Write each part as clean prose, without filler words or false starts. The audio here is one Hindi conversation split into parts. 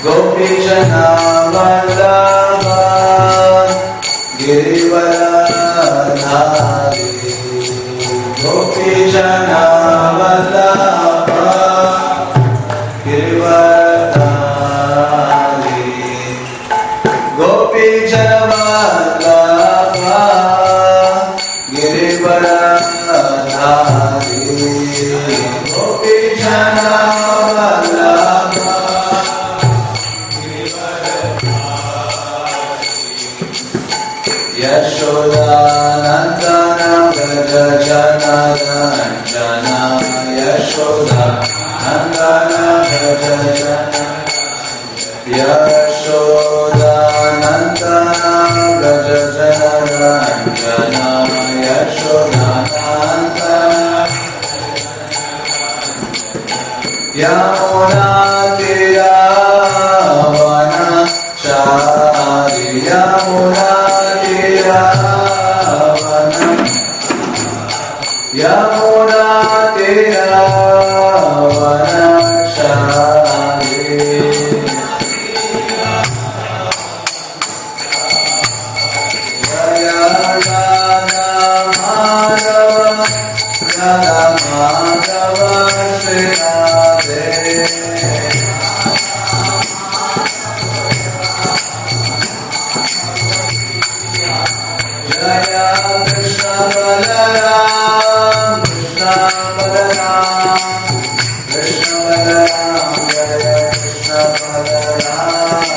गोपीजना वल्लभा गिरिवरधारी गोपीजना वल्लभा गिरिवरधारी गोपीजना वल्लभा गिरिवरधारी गोपीजना वल्लभा यशोदानन्दन व्रज जनरञ्जन यशोदानन्दन व्रज यशोदानन्दन व्रज जनरञ्जन यशोदानन्दन यमुनातिरावनचारि यमुनातिरावनचारि जय राधा माधव श्री राधे जय कृष्ण बलराम कृष्ण बलराम कृष्ण बलराम जय कृष्ण बलराम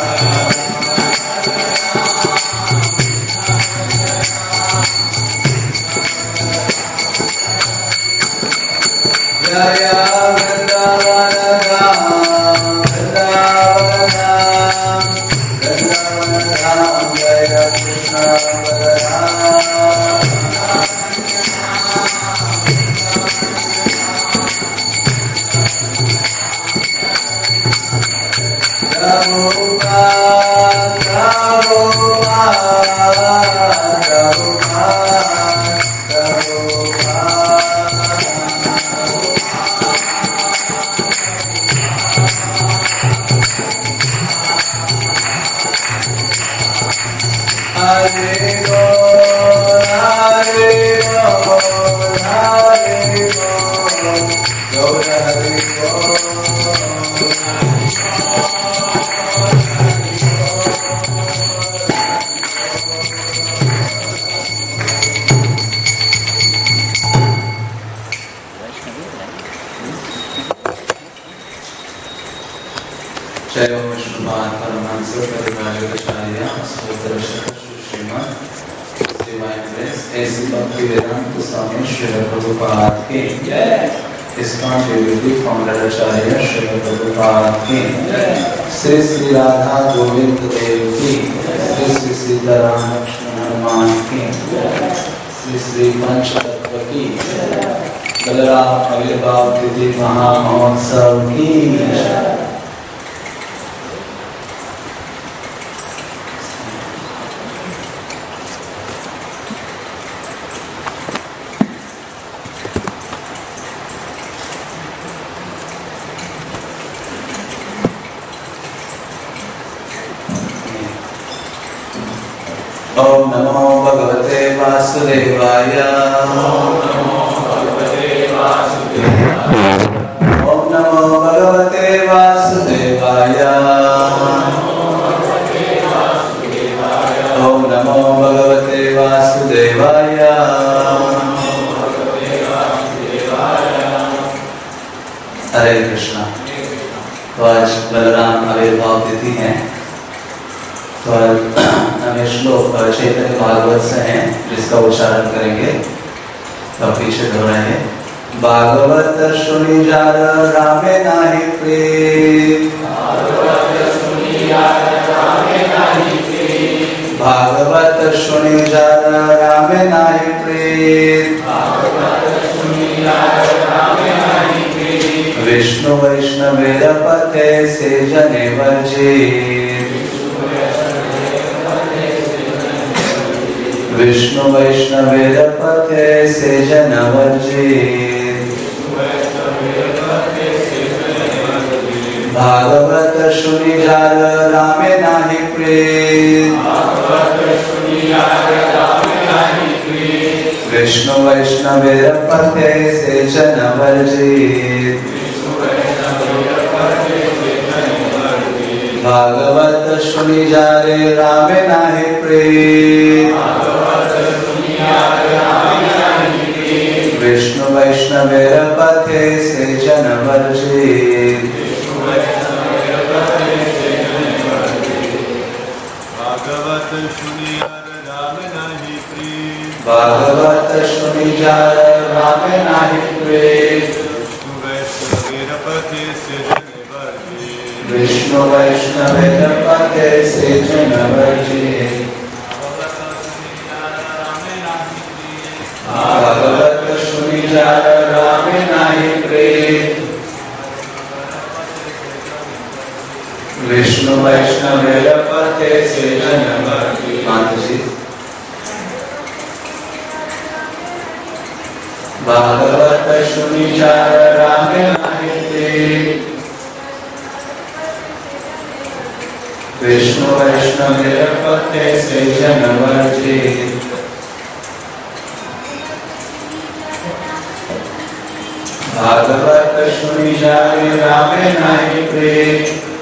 जय वृंदावन धाम वृंदावन धाम वृंदावन धाम जय Krishna Balram Hare Bol, Hare Bol, Hare Bol, Bol Hare Bol. जय Vishnupada Paramahamsa Parivrajakacharya Shrimad divine grace A C Bhaktivedanta Swami Shri Prabhupada की इस्कॉन डिविटी फाउंडर आचार्य श्री प्रभुपाद की श्री श्री राधा गोविंद देव की श्री श्री सीताराम लक्ष्मण हनुमान की श्री श्री पंचतत्व की बलराम आविर्भाव तिथि महामहोत्सव की ओम नमो भगवते वासुदेवाय ओम नमो भगवते वासुदेवाय ओम नमो भगवते वासुदेवाय ओम नमो भगवते वासुदेवाय हरे कृष्णा। तो आज बलराम आविर्भाव तिथि है तो हमें श्लोक चैतन्य भागवत से हैं जिसका उच्चारण करेंगे तो पीछे दोहराएंगे। भागवत सुनी जार रामे नाही प्रीत भागवत सुनी जार रामे नाही प्रीत विष्णु वैष्णवेर पथे से जने वर्जित विष्णु वैष्णवेर पथे से जन वर्जित भागवत सुनि जार रामे नाहि प्रीत, विष्णु वैष्णवेर पथे सेचन वर्जित। भागवत सुनि जारे रामे नाहि प्रीत, विष्णु वैष्णवेर पथे सेचन वर्जित। भागवत सुनि राम नाहि प्रीत, भागवत सुनि जार रामे नाहि प्रीत, विष्णु वैष्णवेर पथे सेचन वर्जित। भागवत सुनि जार रामे नाहि प्रीत, विष्णु वैष्णवेर पथे सेचन वर्जित। माताजी, भागवत सुनि जार रामे नाहि प्रीत, विष्णु वैष्णवेर पथे सेचन वर्जित। भागवत सुनि जार रामे नाहि प्रीत,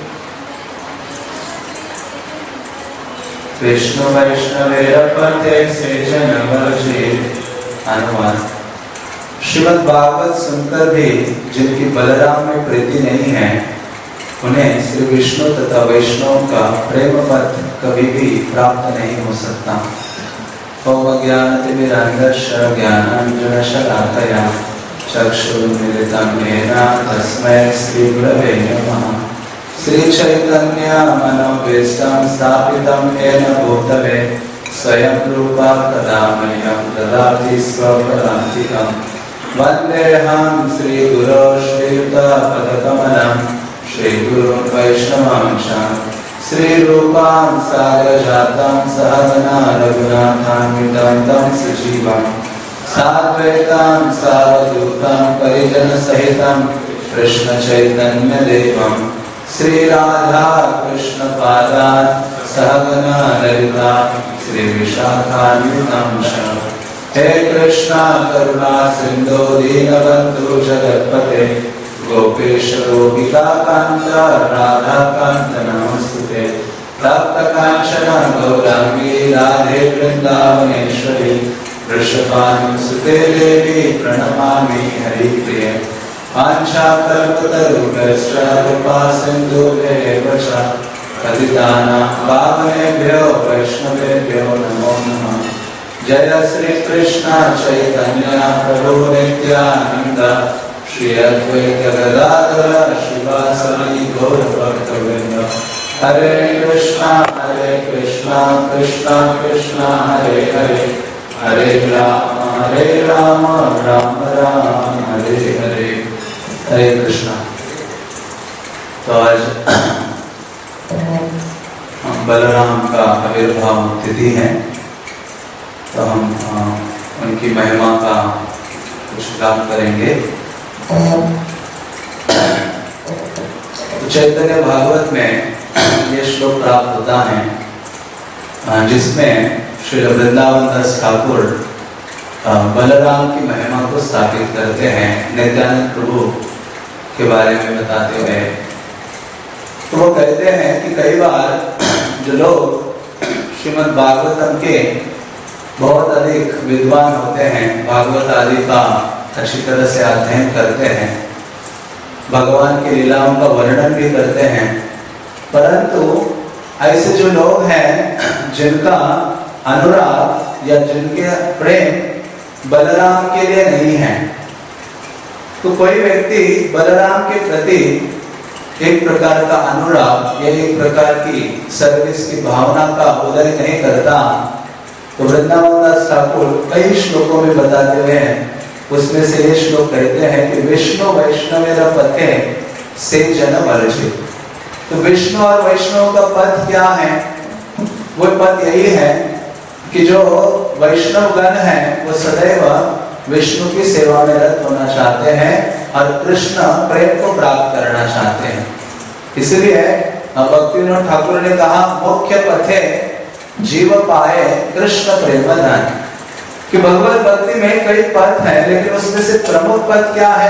विष्णु वैष्णवेर पथे सेचन वर्जित। अनुवाद। श्रीमद् भागवत सुनकर भी जिनकी बलराम में प्रीति नहीं है, उन्हें श्री विष्णु तथा वैष्णव का प्रेम पथ कभी भी प्राप्त नहीं हो सकता। ओम अज्ञानतिमिरान्धस्य ज्ञानाञ्जनशलाकया चक्षुरुन्मीलितं येन तस्मै श्रीगुरवे नमः। श्रीचैतन्य मनोभीष्टं स्थापितं येन भूतले स्वयं रूपा कदा मह्यं ददाति स्वपदान्तिकं। वन्देऽहं श्रीगुरो श्रीयुतपदकमलं श्रीगुरुं वैष्णवांश श्रीरूपां सागरजातं सहगना रघुनाथान्वितं तं सजीवं साद्वैतं सावधूतं परिजनसहितं कृष्णचैतन्यदेवं श्रीराधा कृष्णपादान् सहगना ललिता श्रीविशाखान्वितं च। हे कृष्णा करुणा सिन्धो दीनबन्धु जगत्पते गोपेश गोपिकान्त राधाकान्त नमोस्तुते। तप्तकाञ्चन गौराङ्गी राधे वृन्दावनेश्वरी वृषभानुसुते देवी प्रणमामि हरिप्रिये। वाञ्छाकल्पतरुभ्यश्च कृपा सिन्धुभ्येव च पतितानां पावनेभ्यो वैष्णवेभ्यो नमो नमः। जय श्री कृष्ण चैतन्य प्रभु नित्यानंद श्री अद्वैत गदाधर शिवासादि गौर भक्तवृंद। हरे कृष्णा कृष्णा कृष्णा हरे हरे, हरे राम राम राम हरे हरे। हरे कृष्णा। तो आज हम बलराम का आविर्भाव तिथि है, तो हम उनकी महिमा का कुछ गान करेंगे। तो चैतन्य भागवत में ये श्लोक प्राप्त होता है जिसमें श्री वृंदावन दास ठाकुर बलराम की महिमा को स्थापित करते हैं, नित्यानंद प्रभु के बारे में बताते हुए। तो वो कहते हैं कि कई बार जो लोग श्रीमद् भागवतम के बहुत अधिक विद्वान होते हैं, भागवत आदि का अच्छी तरह से अध्ययन करते हैं, भगवान की लीलाओं का वर्णन भी करते हैं, परंतु ऐसे जो लोग हैं जिनका अनुराग या जिनके प्रेम बलराम के लिए नहीं है, तो कोई व्यक्ति बलराम के प्रति एक प्रकार का अनुराग या एक प्रकार की सर्विस की भावना का उदय नहीं करता, तो वृंदावन दास ठाकुर कई श्लोकों में बताते हुए हैं। उसमें से ये श्लोक कहते हैं कि विष्णु वैष्णवेर पथे सेचन वर्जित। तो विष्णु और वैष्णव का पथ क्या है? वो पथ यही है कि जो वैष्णव गण है वो सदैव विष्णु की सेवा में रत होना चाहते हैं और कृष्ण प्रेम को प्राप्त करना चाहते हैं। इसलिए भक्तिविनोद ठाकुर ने कहा मुख्य पथे जीव पाए कृष्ण प्रेम धन, कि भगवत भक्ति में कई पथ हैं, लेकिन उसमें से प्रमुख पथ क्या है?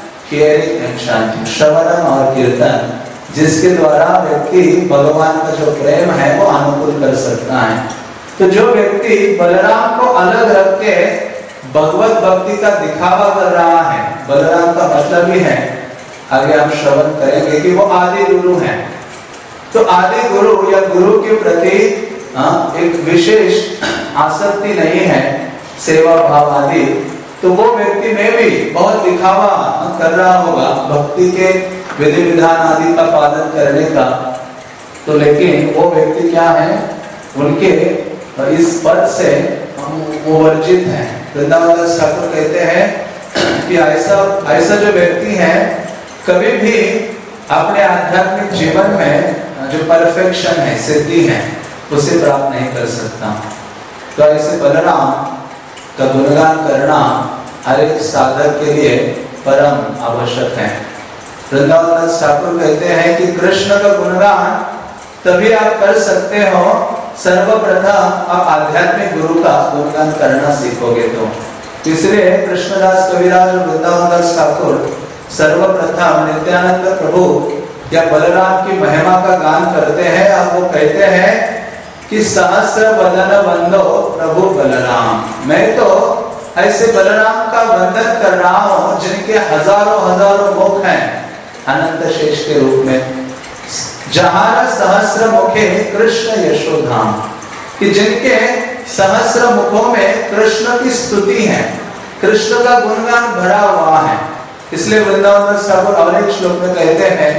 श्रवणम और कीर्तन, जिसके द्वारा व्यक्ति भगवान का जो प्रेम है वो अनुकूल कर सकता है। तो जो व्यक्ति बलराम को अलग रख के भगवत भक्ति का दिखावा कर रहा है, बलराम का मतलब ही है, आगे हम श्रवण करेंगे कि वो आदि गुरु हैं। तो आदि गुरु या गुरु के प्रति एक विशेष आसक्ति नहीं है, सेवा भाव आदि, तो वो व्यक्ति में भी बहुत दिखावा कर रहा होगा भक्ति के विधि विधान आदि का पालन करने का। तो लेकिन वो व्यक्ति क्या है, उनके इस पद से वो वर्जित है। वृंदावन दास ठाकुर कहते हैं कि ऐसा जो व्यक्ति है कभी भी अपने आध्यात्मिक जीवन में जो परफेक्शन है, सिद्धि है, उसे प्राप्त नहीं कर सकता। तो ऐसे बलराम का गुणगान करना हर एक साधक के लिए परम आवश्यक है। वृंदावन दास ठाकुर कहते हैं कि कृष्ण का गुणगान तभी आप कर सकते हो सर्वप्रथम आप आध्यात्मिक गुरु का गुणगान करना सीखोगे तो। इसलिए कृष्णदास कविराज और वृंदावन दास ठाकुर सर्वप्रथम नित्यानंद प्रभु या बलराम की महिमा का गान करते हैं। अब वो कहते हैं कि सहस्र वदन बंदो प्रभु बलराम, मैं तो ऐसे बलराम का वंदन कर रहा हूँ जिनके हजारों हजारों मुख हैं अनंत शेष के रूप में। जहां सहस्र मुखे कृष्ण यशोधाम, कि जिनके सहस्र मुखों में कृष्ण की स्तुति है, कृष्ण का गुणगान भरा हुआ है। इसलिए वृंदावन दास ठाकुर और एक श्लोक में कहते हैं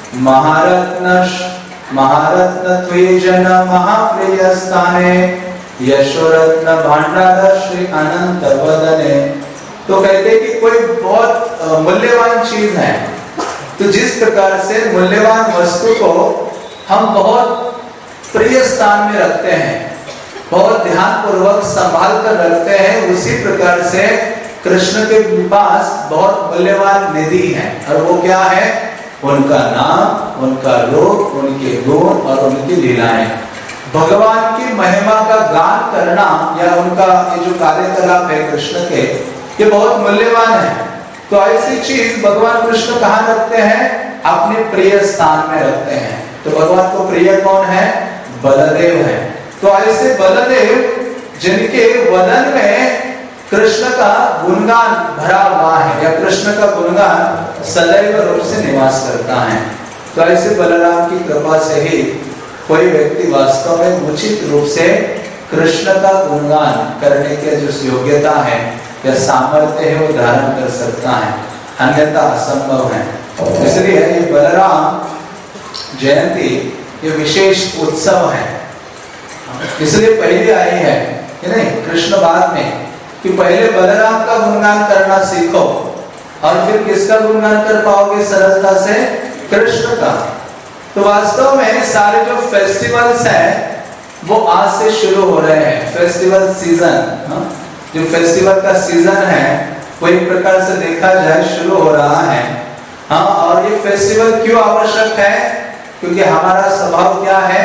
महारत्न त्वेजन महाप्रिय स्थाने यशोरत्न भांडार श्री अनंत वदने। तो कहते हैं कि कोई बहुत मूल्यवान चीज है, तो जिस प्रकार से मूल्यवान वस्तु को हम बहुत प्रिय स्थान में रखते हैं, बहुत ध्यान पूर्वक संभाल कर रखते हैं, उसी प्रकार से कृष्ण के पास बहुत मूल्यवान निधि है। और वो क्या है? उनका नाम, उनका रूप, उनके गुण और उनकी लीलाएं। भगवान की महिमा का गान करना या उनका ये जो कार्यकलाप है कृष्ण के, ये बहुत मूल्यवान है। तो ऐसी चीज भगवान कृष्ण कहाँ रखते हैं? अपने प्रिय स्थान में रखते हैं। तो भगवान को प्रिय कौन है? बलदेव है। तो ऐसे बलदेव जिनके वदन में कृष्ण का गुणगान भरा हुआ है या कृष्ण का गुणगान सदैव रूप से निवास करता है, तो ऐसे बलराम की कृपा से ही कोई व्यक्ति वास्तव में उचित रूप से कृष्ण का गुणगान करने की जो योग्यता है या सामर्थ्य है वो धारण कर सकता है, अन्यथा असंभव है। इसलिए ये बलराम जयंती ये विशेष उत्सव है, इसलिए पहले आई है कि नहीं, कृष्ण बाद में, कि पहले बलराम का गुणगान करना सीखो और फिर किसका गुणगान कर पाओगे सरलता से? कृष्ण का। तो वास्तव में सारे जो फेस्टिवल्स हैं वो आज से शुरू हो रहे हैं। फेस्टिवल सीजन, जो फेस्टिवल का सीजन है वो एक प्रकार से देखा जाए शुरू हो रहा है। हाँ, और ये फेस्टिवल क्यों आवश्यक है? क्योंकि हमारा स्वभाव क्या है?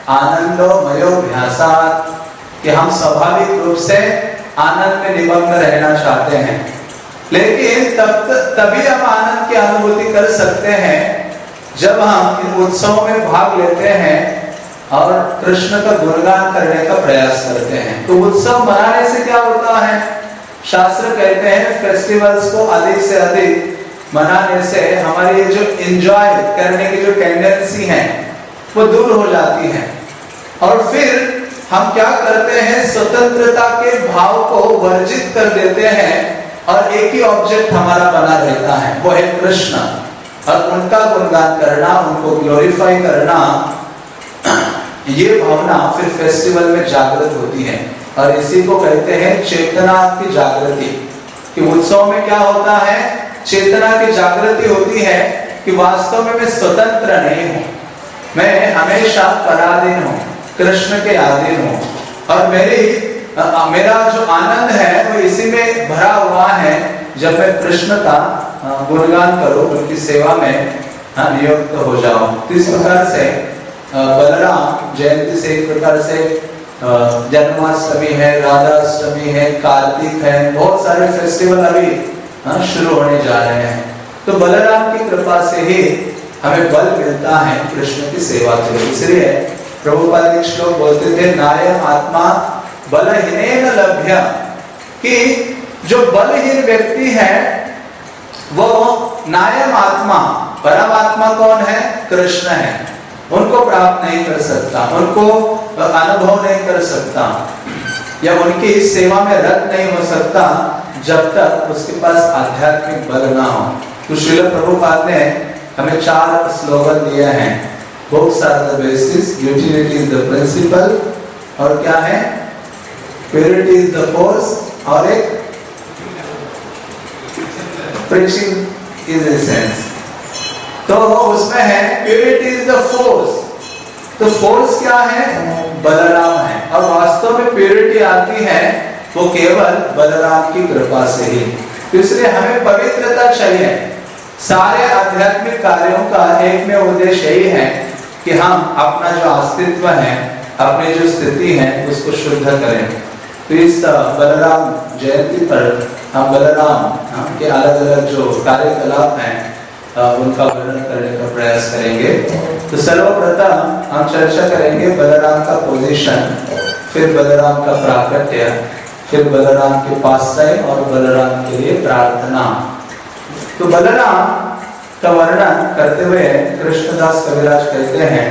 आनंदोमयोभ्यासात्, कि हम स्वाभाविक रूप से आनंद में निमग्न रहना चाहते हैं। लेकिन तभी हम आनंद की अनुभूति कर सकते हैं जब हम इन उत्सवों में भाग लेते हैं और कृष्ण का गुणगान करने का प्रयास करते हैं। तो उत्सव मनाने से क्या होता है? शास्त्र कहते हैं फेस्टिवल्स को अधिक से अधिक मनाने से हमारी जो एंजॉय करने की जो टेंडेंसी है वो दूर हो जाती है, और फिर हम क्या करते हैं? स्वतंत्रता के भाव को वर्जित कर देते हैं और एक ही ऑब्जेक्ट हमारा बना रहता है, वो है कृष्ण। और उनका गुणगान करना, उनको ग्लोरीफाई करना, ये भावना फिर फेस्टिवल में जागृत होती है। और इसी को कहते हैं चेतना की जागृति। कि उत्सव में क्या होता है? चेतना की जागृति होती है कि वास्तव में मैं स्वतंत्र नहीं हूँ, मैं हमेशा पराधीन हूँ, कृष्ण के अधीन हूँ, और मेरा जो आनंद है वो इसी में भरा हुआ है जब मैं कृष्ण का गुणगान करूं, उनकी सेवा में नियुक्त हो जाओ। तो इस प्रकार से बलराम जयंती से एक प्रकार से जन्माष्टमी है, राधाष्टमी है, कार्तिक है, बहुत सारे फेस्टिवल अभी शुरू होने जा रहे हैं। तो बलराम की कृपा से ही हमें बल मिलता है कृष्ण की सेवा के लिए। इसलिए प्रभुपाद एक श्लोक बोलते थे, नायम आत्मा बलहीनेन लभ्य, कि जो बलहीन व्यक्ति है वो नायम आत्मा, परमात्मा कौन है? कृष्ण है, उनको प्राप्त नहीं कर सकता, उनको अनुभव नहीं कर सकता, या उनकी इस सेवा में रत नहीं हो सकता जब तक उसके पास आध्यात्मिक बल ना हो। तो श्रील प्रभुपाद ने हमें 4 स्लोगन दिए हैं। Books are the basis, utility is the principle, और क्या है? प्योरिटी इज द फोर्स, और एक प्रीचिंग इज एसेंस। तो उसमें है प्योरिटी इज द फोर्स। तो फोर्स क्या है? बलराम है। और वास्तव में प्योरिटी आती है वो केवल बलराम की कृपा से ही। तो इसलिए हमें पवित्रता चाहिए। सारे आध्यात्मिक कार्यों का एक में उद्देश्य यही है कि हम अपना जो अस्तित्व है, अपनी जो स्थिति है, उसको शुद्ध करें। तो इस बलराम जयंती पर हम बलराम के अलग अलग जो कार्यकलाप हैं उनका वर्णन करने का प्रयास करेंगे। तो सर्वप्रथम हम चर्चा करेंगे बलराम का पोजीशन, फिर बलराम का प्राकट्य, फिर बलराम के पाश्रय और बलराम के लिए प्रार्थना। तो बलराम का वर्णन करते हुए कृष्णदास कविराज कहते हैं,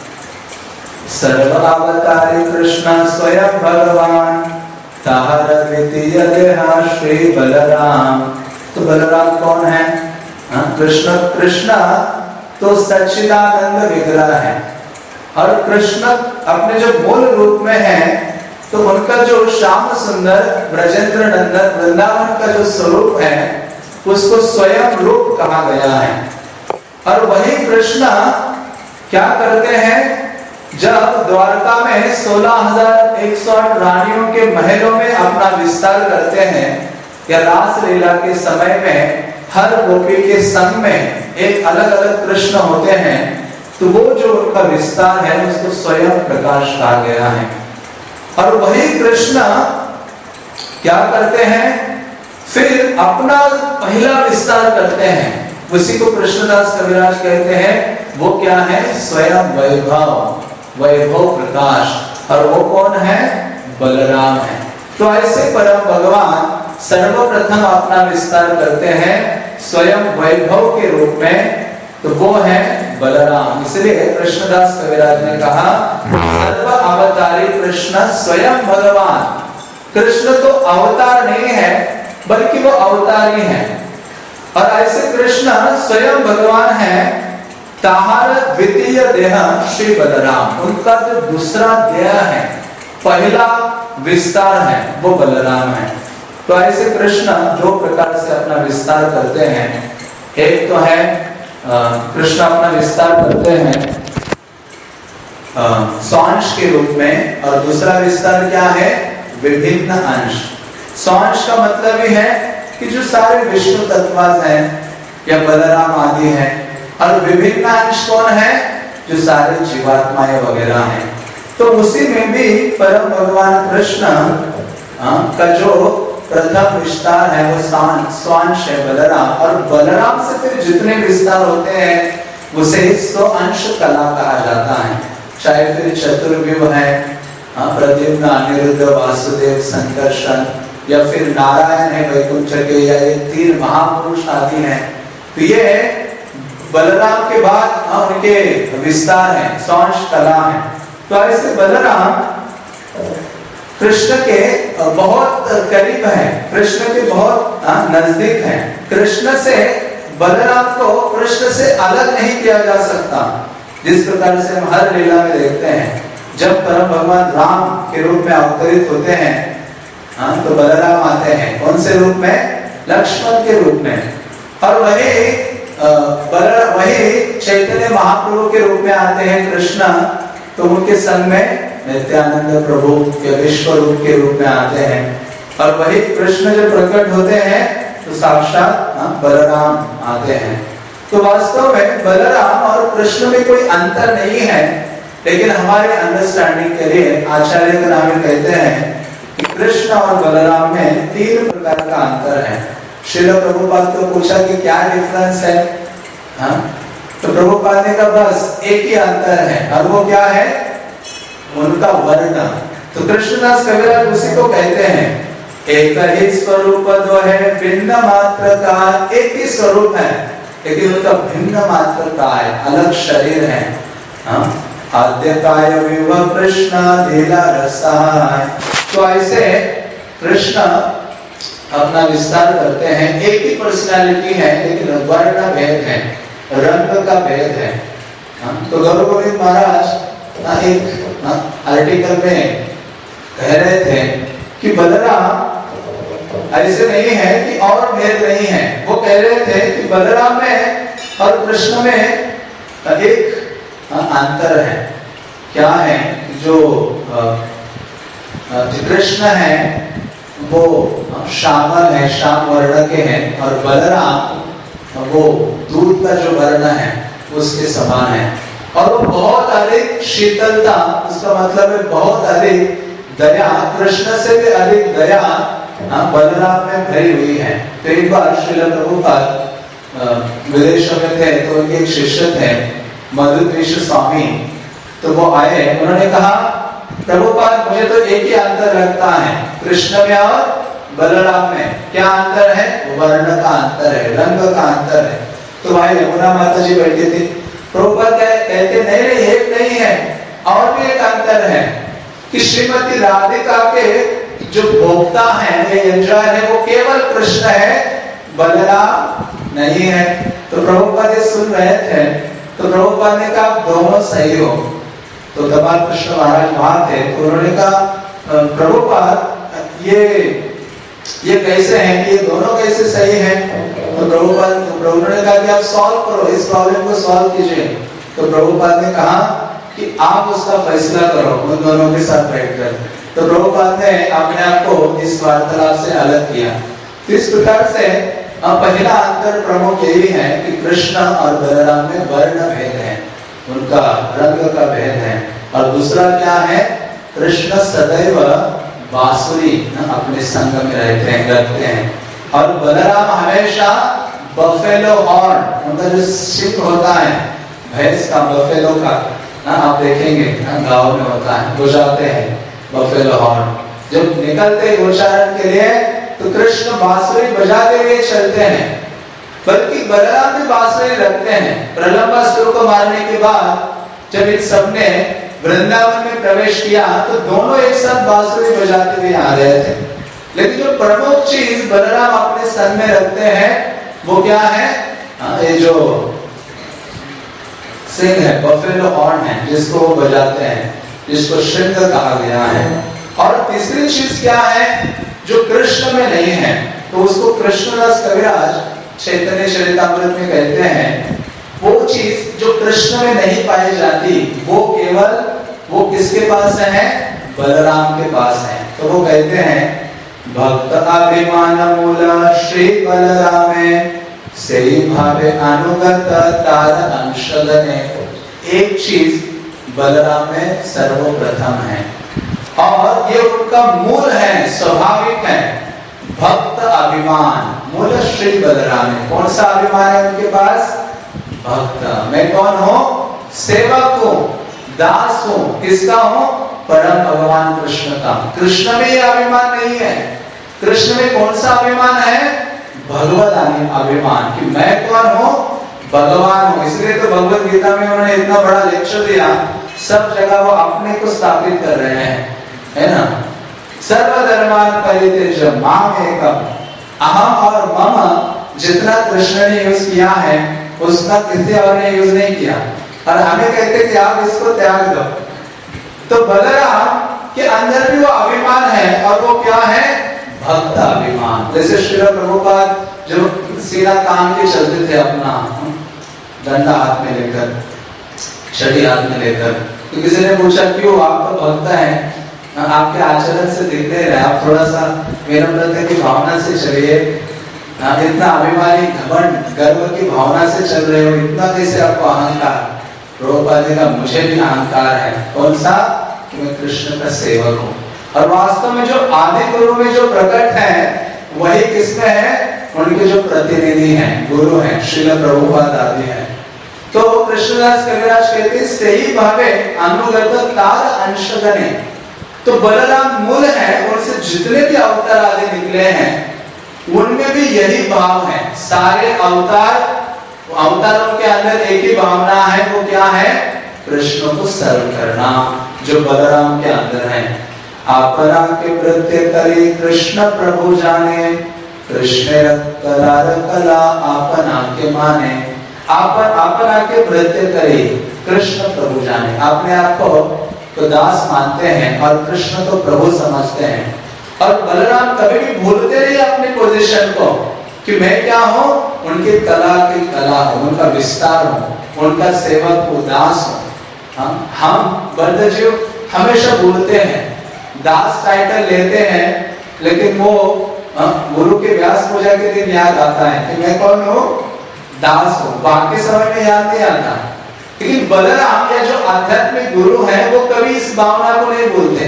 सर्वावतारी कृष्ण स्वयं भगवान, ताहर द्वितीय देहा श्री बलराम। तो बलराम कौन है? कृष्ण। कृष्ण तो सच्चिदानंद विग्रह है, और कृष्ण अपने जो मूल रूप में है, तो उनका जो श्याम सुंदर ब्रजेंद्र नंदन वृंदावन का जो स्वरूप है उसको स्वयं रूप कहा गया है। और वही कृष्ण क्या करते हैं? जब द्वारका में 16,108 रानियों के महलों में अपना विस्तार करते हैं, या रास लीला के समय में हर गोपी के संग में एक अलग अलग कृष्ण होते हैं, तो वो जो उनका विस्तार है उसको स्वयं प्रकाश कहा गया है। और वही कृष्ण क्या करते हैं? फिर अपना पहला विस्तार करते हैं, उसी को कृष्णदास कविराज कहते हैं। वो क्या है? स्वयं वैभव, वैभव प्रकाश। और वो कौन है? बलराम है। तो ऐसे परम भगवान सर्वप्रथम अपना विस्तार करते हैं स्वयं वैभव के रूप में, तो वो है बलराम। इसलिए कृष्णदास कविराज ने कहा, सर्व अवतारी कृष्ण स्वयं भगवान। कृष्ण तो अवतार नहीं है, बल्कि वो अवतारी है। और ऐसे कृष्ण स्वयं भगवान है। ताहर द्वितीय देह श्री बलराम, उनका जो दूसरा देह है, पहला विस्तार है, वो बलराम है। तो ऐसे कृष्ण 2 प्रकार से अपना विस्तार करते हैं। एक तो है कृष्ण अपना विस्तार करते हैं सांश के रूप में, और दूसरा विस्तार क्या है? विभिन्न अंश। सांश का मतलब ही है कि जो सारे विष्णु तत्वास हैं या बलराम आदि हैं, और विभिन्न अंश कौन है? जो सारे जीवात्माएं वगैरह हैं। तो उसी में भी परम भगवान कृष्ण का जो प्रथम विस्तार है वो स्वांश है बलराम। और बलराम से फिर जितने विस्तार होते हैं उसे स्वअंश कला कहा जाता है। चाहे फिर चतुर्व्यूह है, प्रद्युम्न अनिरुद्ध वासुदेव संकर्षण, या फिर नारायण है वैकुंठ के, या ये 3 महापुरुष आदि हैं। तो ये बलराम के बाद उनके विस्तार है, स्वांश कला है। तो ऐसे बलराम कृष्ण के बहुत करीब है, कृष्ण के बहुत नजदीक है। कृष्ण से बलराम को कृष्ण से अलग नहीं किया जा सकता। जिस प्रकार से हम हर लीला में देखते हैं, जब परम भगवान राम के रूप में अवतरित होते हैं, तो बलराम आते हैं कौन से रूप में? लक्ष्मण के रूप में। और वही चैतन्य महाप्रभु के रूप में आते हैं कृष्ण, तो उनके संग में नित्यानंद प्रभु के विश्व रूप के रूप में आते हैं। और वही कृष्ण जब प्रकट होते हैं तो साक्षात बलराम आते हैं। तो वास्तव में बलराम और कृष्ण में कोई अंतर नहीं है, लेकिन हमारे अंडरस्टैंडिंग के लिए आचार्य ग्रामीण कहते हैं कि कृष्ण और बलराम में 3 प्रकार का अंतर है। श्रील प्रभुपाद को पूछा कि क्या डिफरेंस है, हाँ? तो प्रभुपाद ने कहा बस एक ही अंतर है, और वो क्या है? उनका वर्ण। तो कृष्णदास कविराज उसी को कहते हैं, एक ही स्वरूप दो है भिन्न मात्र का, एक ही स्वरूप है लेकिन उनका भिन्न मात्र का है, अलग शरीर है। आद्यकाय विभव कृष्ण लीला रसाय। तो ऐसे कृष्ण अपना विस्तार करते हैं, एक ही पर्सनालिटी है लेकिन वर्ण भेद है, रंग का भेद है। तो गौरव गोविंद महाराज एक आर्टिकल में कह रहे थे कि बलराम ऐसे नहीं है कि और भेद नहीं है। वो कह रहे थे कि बलराम में और कृष्ण में एक अंतर है। क्या है? जो कृष्ण है वो श्यामल है, श्याम वर्ण के हैं, और बलराम वो दूध का जो वर्ण है उसके समान है, और वो बहुत अधिक शीतलता, उसका मतलब है बहुत अधिक दया, कृष्ण से भी अधिक दया बलराम में भरी हुई है। तो एक बार श्रील प्रभुपाद विदेशों में थे, तो उनके एक शिष्य थे मधुद्वेष स्वामी, तो वो आए, उन्होंने कहा प्रभुपाद मुझे तो एक ही अंतर लगता है कृष्ण में और बलराम में। क्या अंतर है? वर्ण का अंतर है, रंग का अंतर है। तो भाई यमुना माता जी बैठी थी, प्रभुपाद कहते नहीं एक नहीं है, और भी एक अंतर है कि श्रीमती राधिका के जो भोक्ता है, ये एंजॉय है, वो केवल कृष्ण है, बलराम नहीं है। तो प्रभुपाद सुन रहे थे, तो प्रभुपाद ने कहा दोनों सही हो। तो कपाल कृष्ण महाराज वहां थे, तो उन्होंने कहा प्रभुपाद ये कैसे है कि ये दोनों कैसे सही है? तो प्रभुपाद ने कहा कि आप सॉल्व करो, इस प्रॉब्लम को सॉल्व कीजिए। तो प्रभुपाद ने कहा कि आप उसका फैसला करो उन दोनों के साथ बैठकर। तो प्रभुपाद ने अपने आप को इस वार्तालाप से अलग किया। तो इस प्रकार से पहला अंतर प्रमुख यही है कि कृष्ण और बलराम में वर्ण भेद है, उनका रंग का भेद है। और दूसरा क्या है? कृष्ण सदैव बांसुरी अपने संग में रहते हैं, करते हैं, और बलराम हमेशा बफेलो हॉर्न, उनका जो सिंह होता है भैंस का, बफेलो का, आप देखेंगे गांव में होता है, बजाते हैं बफेलो हॉर्न। जब निकलते गोचारण के लिए तो कृष्ण बांसुरी बजाते हुए चलते हैं, बल्कि बलराम भी बांसुरी रखते हैं। प्रलंबासुर को मारने के बाद जब इन सबने वृंदावन में प्रवेश किया तो दोनों एक साथ बांसुरी बजाते हुए आ रहे थे। लेकिन जो प्रमुख चीज बलराम अपने सर में रखते हैं वो क्या है? ये जो सिंह है, बफेलो हॉर्न है, जिसको वो बजाते हैं, जिसको श्रृंग कहा गया है। और तीसरी चीज क्या है जो कृष्ण में नहीं है? तो उसको कृष्णदास कविराज चैतन्य चरितामृत में कहते हैं, वो चीज जो कृष्ण में नहीं पाई जाती वो केवल वो किसके पास है? बलराम के पास है। तो वो कहते हैं भक्त अभिमान मूल श्री बलरामे सही भावे अनुगत तार अंशदने। एक चीज बलराम में सर्वप्रथम है और ये उनका मूल है, स्वाभाविक है, भक्त अभिमान। मूल श्री बलराम है। कौन सा अभिमान है उनके पास? भक्त। मैं कौन हूं? सेवक हूं, दास हूं। किसका हूं? परम भगवान कृष्ण का। कृष्ण में यह अभिमान नहीं है। कृष्ण में कौन सा अभिमान है? भगवत अभिमान कि मैं कौन हूं? भगवान हूं। इसलिए तो भगवत गीता में उन्होंने इतना बड़ा लेक्चर दिया, सब जगह वो अपने को स्थापित कर रहे हैं, है ना? सर्वधर्मान परित्यज्य माम एकम। अहम और मम जितना कृष्ण ने यूज किया है उसका किसी और ने यूज नहीं किया, और हमें कहते कि आप इसको त्याग दो। तो बलराम के अंदर भी वो अभिमान है, और वो क्या है? भक्त अभिमान। जैसे श्री प्रभुपाद जो सीधा काम के चलते थे, अपना डंडा हाथ में लेकर, छड़ी हाथ में लेकर, तो किसी ने पूछा क्यों? आप तो भक्त हैं, आपके आचरण से दिख नहीं रहा, आप थोड़ा सा विनम्रता की भावना से चलिए। इतना अभिमानी, घमंड, गर्व की भावना से चल रहे हो, इतना कैसे आपको अहंकार? प्रभुपाद जी का मुझे भी अहंकार है। कौन सा? कि मैं कृष्ण का सेवक हूँ। और वास्तव में जो आदि गुरु में जो प्रकट है वही किसमें है? उनके जो प्रतिनिधि हैं, गुरु हैं, श्रील प्रभुपाद आदि हैं। तो कृष्णदास कविराज कहते हैं सही भावे अनुगत तार अंशगणे। तो बलराम मूल है, उनसे जितने भी अवतार आदि निकले हैं उनमें भी यही भाव है। सारे अवतारों के अंदर एक ही भावना है, वो क्या है? कृष्ण को सर्व करना, जो बलराम के अंदर है। आपना के प्रत्य करे कृष्ण प्रभु जाने, कृष्ण कला आपना के माने। आपना के प्रत्य करे कृष्ण प्रभु जाने, अपने आप को तो दास मानते हैं और कृष्ण को प्रभु समझते हैं। और बलराम कभी भी भूलते नहीं अपनी पोजीशन को कि मैं क्या हूँ? उनकी कला की कला हूँ, उनका विस्तार हूँ, उनका सेवक हूँ, दास हूँ। हम बद्धजीव हमेशा भूलते हैं, दास टाइटल लेते हैं, लेकिन वो गुरु के व्यास पूजा के दिन याद आता है कि मैं कौन हूँ? दास हूँ। बाकी समय में याद नहीं आता। लेकिन बलराम या जो आध्यात्मिक गुरु है वो कभी इस भावना को नहीं भूलते,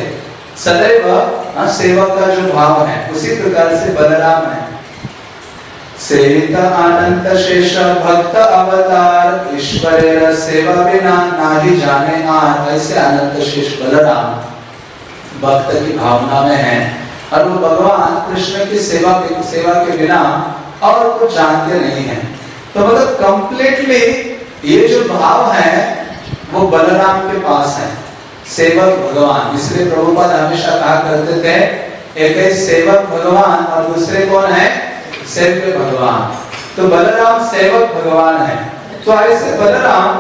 सदैव सेवक का जो भाव है उसी प्रकार से बलराम है। सेवित अनंत शेष भक्त अवतार, ईश्वरेर सेवा बिना नाही जाने आर। ऐसे अनंत शेष बलराम भक्त की भावना में है और वो भगवान कृष्ण की सेवा के बिना और कुछ जानते नहीं है। तो मतलब कंप्लीटली ये जो भाव है वो बलराम के पास है, सेवक भगवान। इसलिए प्रभुपाद हमेशा कहा करते थे एक है सेवक भगवान और दूसरे कौन है? सेव्य भगवान। तो बलराम सेवक भगवान है। तो ऐसे बलराम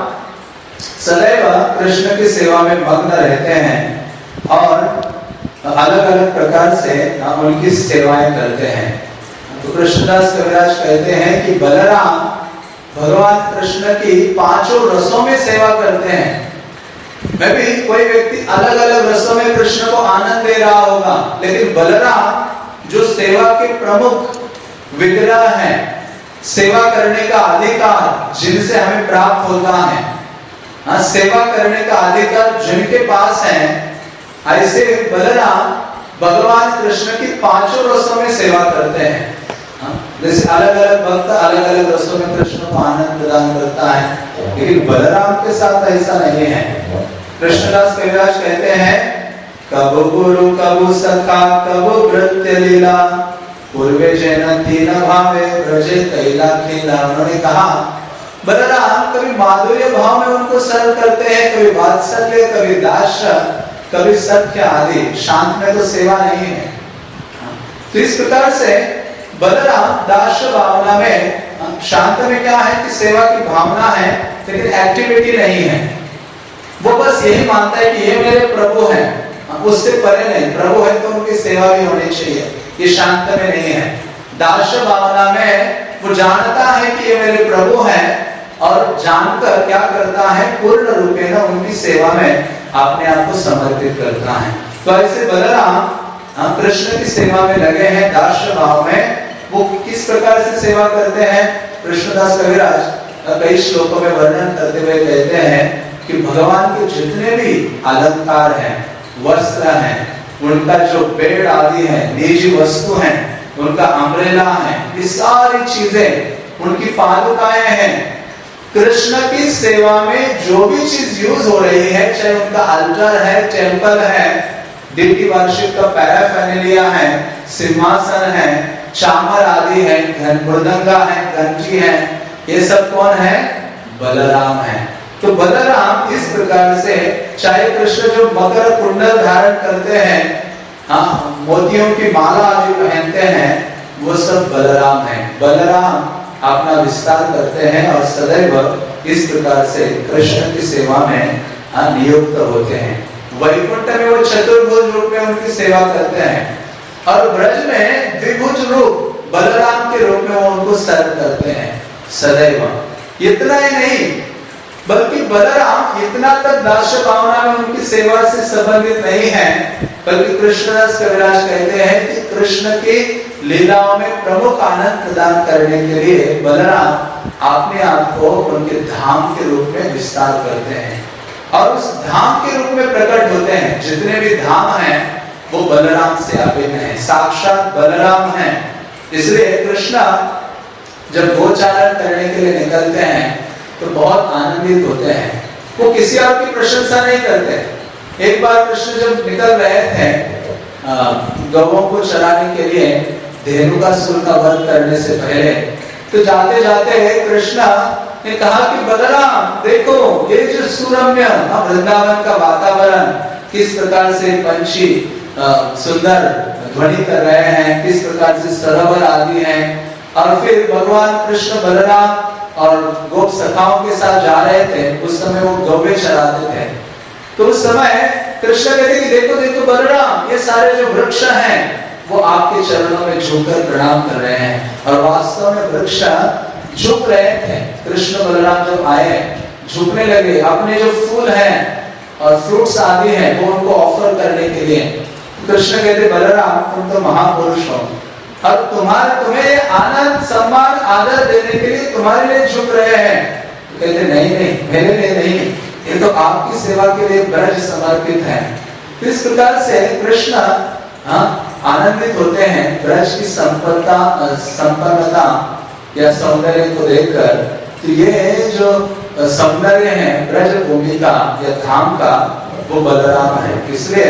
सदैव कृष्ण की सेवा में मग्न रहते हैं और अलग अलग प्रकार से उनकी सेवाएं करते हैं। तो कृष्णदास कविराज कहते हैं कि बलराम भगवान कृष्ण की पांचों रसों में सेवा करते हैं। मैं भी कोई व्यक्ति अलग अलग रसों में कृष्ण को आनंद दे रहा होगा, लेकिन बलराम जो सेवा के प्रमुख विग्रह है, सेवा करने का अधिकार जिनसे हमें प्राप्त होता है, सेवा करने का अधिकार जिनके पास है, ऐसे बलराम भगवान कृष्ण की पांचों रसों में सेवा करते हैं। जैसे अलग अलग भक्त अलग अलग रसों में कृष्ण को आनंद प्रदान करता है, लेकिन बलराम के साथ ऐसा नहीं है। कृष्णदास कविराज कहते हैं कबु गुरु कबु सखा कबु नृत्य लीला, पूर्वे जैन तीन भावे ब्रजे कैला खेला। उन्होंने कहा बलराम कभी माधुर्य भाव में उनको सर्व करते हैं, कभी वात्सल्य, कभी दास, कभी सत्य आदि। शांत में तो सेवा नहीं है। तो इस प्रकार से बलराम दास भावना में, शांत में क्या है कि सेवा की भावना है लेकिन एक्टिविटी नहीं है। वो बस यही मानता है कि ये मेरे प्रभु हैं, उससे परे नहीं। प्रभु है तो उनकी सेवा भी होनी चाहिए। ये शांत में नहीं है। दास भावना में वो जानता है कि ये मेरे प्रभु हैं और जानकर क्या करता है? पूर्ण रूपे न उनकी सेवा में अपने आप को समर्पित करता है। तो ऐसे बलराम कृष्ण की सेवा में लगे हैं दास भाव में। वो किस प्रकार से सेवा करते हैं? कृष्णदास कविराज कई श्लोकों में वर्णन करते हुए कहते हैं कि भगवान के जितने भी अलंकार हैं, वस्त्र हैं, उनका जो बेड आदि है, निजी वस्तु हैं, उनका अम्ब्रेला है, ये सारी चीजें उनकी पादुकाएं हैं। कृष्ण की सेवा में जो भी चीज यूज हो रही है, चाहे उनका अल्टर है, टेम्पल है, दिव्य वार्षिक का पैराफेर्नालिया है, सिंहासन है, चामर आदि है, मृदंगा है, घंटी है, ये सब कौन है? बलराम है। तो बलराम इस प्रकार से, चाहे कृष्ण जो मकर कुंडल धारण करते हैं, मोतियों की माला आदि पहनते हैं, वो सब बलराम है। बलराम अपना विस्तार करते हैं और सदैव इस प्रकार से कृष्ण की सेवा में नियुक्त होते हैं। वैकुंठ में वो चतुर्भुज रूप में उनकी सेवा करते हैं और ब्रज में द्विभुज रूप बलराम के रूप में वो उनको सर्व करते हैं सदैव। इतना ही नहीं, बल्कि बलराम इतना तक दास्य भावना में उनकी सेवा से संबंधित नहीं है, बल्कि कृष्णदास कविराज कहते हैं कि कृष्ण की लीलाओं में प्रमुख आनंद प्रदान करने के लिए बलराम अपने आप को उनके धाम के रूप में विस्तार करते हैं और उस धाम के रूप में प्रकट होते हैं। जितने भी धाम हैं वो बलराम से अभिन्न है, साक्षात बलराम हैं। इसलिए कृष्ण जब गोचारण करने के लिए निकलते हैं तो बहुत आनंदित होते हैं, वो किसी और की प्रशंसा नहीं करते। एक बार कृष्ण जब निकल रहे थे गौओं को चराने के लिए धेनुकासुर का वध करने से पहले, तो जाते जाते कृष्ण ने कहा कि बलराम देखो ये जो सुरम्य वृंदावन का वातावरण, किस प्रकार से पंछी सुंदर ध्वनि कर रहे हैं, किस प्रकार से सरोवर आदि हैं। और फिर भगवान कृष्ण बलराम और गोप सखाओं के साथ जा रहे थे, उस समय वो गौवे चराते थे। तो उस समय कृष्ण कहते कि देखो देखो बलराम, ये सारे जो वृक्ष हैं वो आपके चरणों में झुककर प्रणाम कर रहे हैं। और वास्तव में वृक्ष झुक रहे थे। कृष्ण बलराम जब आए झुकने लगे, अपने जो फूल हैं और फ्रूट्स आदि हैं वो उनको ऑफर करने के लिए। कृष्ण कहते बलराम तुम तो महापुरुष हो और तुम्हें आनंद सम्मान आदर देने के लिए तुम्हारे लिए झुक रहे हैं। तो कहते नहीं नहीं, मेरे लिए नहीं, ये तो आपकी सेवा के लिए ब्रज समर्पित है। इस प्रकार से कृष्ण आनंदित होते हैं ब्रज की संपन्नता या सौंदर्य को देखकर। तो ये जो सौंदर्य है ब्रज भूमि का या धाम का, वो बलराम है। इसलिए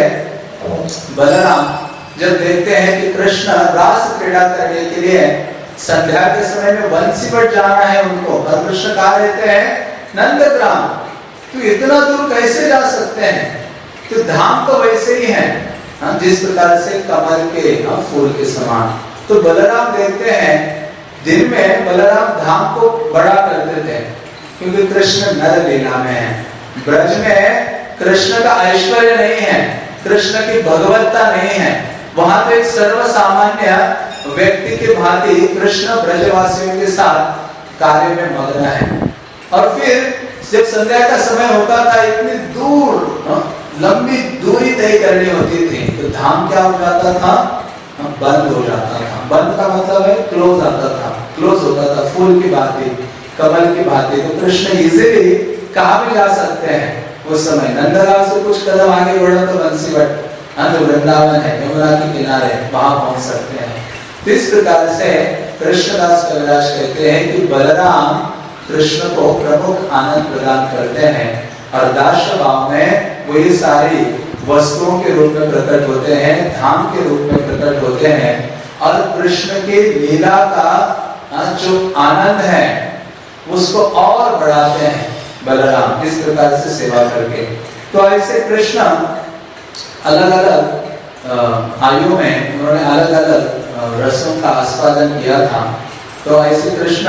बलराम जब देखते हैं कि कृष्ण रास क्रीड़ा करने के लिए संध्या के समय में बंसी पर जाना है उनको, और कृष्ण कहा रहते हैं नंदग्राम तो इतना दूर कैसे जा सकते हैं, तो धाम तो वैसे ही है जिस प्रकार से कमल के फूल के समान। तो बलराम देखते हैं दिन में बलराम धाम को बड़ा करते थे, क्योंकि कृष्ण नर लीला में है। ब्रज में कृष्ण का ऐश्वर्य नहीं है, कृष्ण की भगवत्ता नहीं है, वहां तो एक सर्वसामान्य व्यक्ति के भांति कृष्ण ब्रजवासियों के साथ कार्य में मग्न है। और फिर जब संध्या का समय होता था, इतनी दूर लंबी दूरी तय करनी होती थी, तो धाम क्या हो जाता था, बंद हो जाता था। बंद का मतलब है क्लोज आता था, क्लोज होता था, फूल की भांति, कमल की भांति। तो कृष्ण इजीली कहाँ भी जा सकते हैं। उस समय नंदगांव से कुछ कदम आगे बढ़ो तो बंसीवट जो वृंदावन है यमुना के किनारे, वहां पहुंच सकते हैं। तो इस प्रकार से कृष्णदास कविराज कहते हैं कि बलराम कृष्ण को प्रमुख आनंद प्रदान करते हैं और दास्य भाव में वो ये सारी वस्तुओं के रूप में प्रकट होते हैं, धाम के रूप में प्रकट होते हैं और कृष्ण के लीला का जो आनंद है उसको और बढ़ाते हैं बलराम इस प्रकार से सेवा करके। तो ऐसे कृष्ण अलग अलग आयु में उन्होंने अलग अलग रसों का आस्वादन किया था। तो ऐसे कृष्ण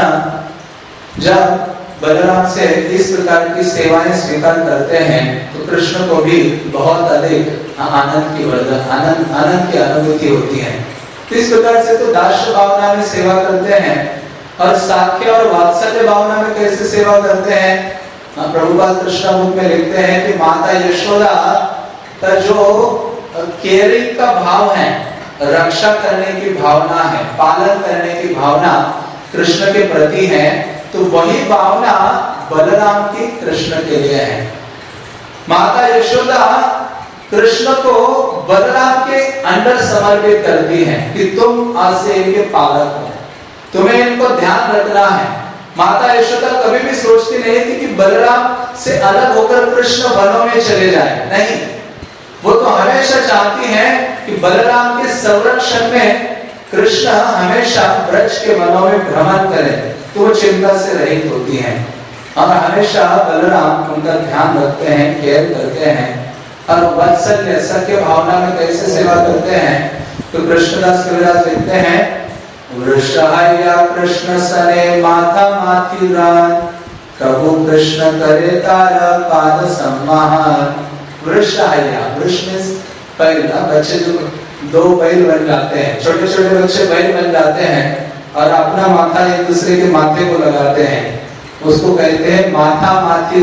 जब बलराम से इस प्रकार की सेवाएं स्वीकार करते हैं तो कृष्ण को भी बहुत अधिक आनंद की अनुभूति होती है। इस प्रकार से तो दास्य भावना में सेवा करते हैं और साख्य और वात्सल्य भावना में कैसे सेवा करते हैं। प्रभुपाद कृष्णामृत में लिखते हैं कि माता यशोदा का जो केयरिंग का भाव है, रक्षा करने की भावना है, पालन करने की भावना कृष्ण के प्रति है, तो वही भावना बलराम की कृष्ण के लिए है। माता यशोदा कृष्ण को बलराम के अंडर समर्पित करती है कि तुम आज से इनके पालक हो, तुम्हें इनको ध्यान रखना है। माता यशोदा कभी भी सोचती नहीं थी कि बलराम से अलग होकर कृष्ण वनों में चले जाए, नहीं, वो तो हमेशा चाहती हैं कि बलराम के संरक्षण में कृष्ण हमेशा ब्रज के वनों में भ्रमण करें, तो वो चिंता से रहित होती हैं और हमेशा बलराम उनका ध्यान रखते हैं, केयर करते हैं और वात्सल्य सख्य भावना में कैसे सेवा करते हैं। तो कृष्णदास कविराज लिखते हैं वृषहाया कृष्ण सने माथा माथिरान, प्रभु कृष्ण करे तारा पाद सम्मान। वृषहाया, वृष मींस बैल, बच्चे जो दो बैल बन जाते हैं, छोटे छोटे बच्चे बैल बन जाते हैं और अपना माथा एक दूसरे के माथे को लगाते हैं। उसको कहते हैं माथा माथी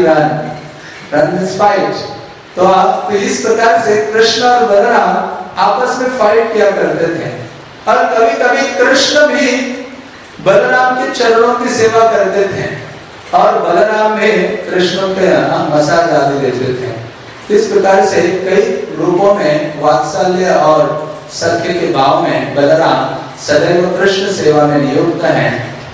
रन फाइट। तो आप इस प्रकार से कृष्ण और बलराम आपस में फाइट किया करते थे, और कभी कभी कृष्ण भी बलराम के चरणों की सेवा करते थे और बलराम में कृष्ण के मसाज आदि देते थे। इस प्रकार से कई रूपों में वात्सल्य और सख्य के भाव में बलराम सदैव कृष्ण सेवा में नियुक्त हैं,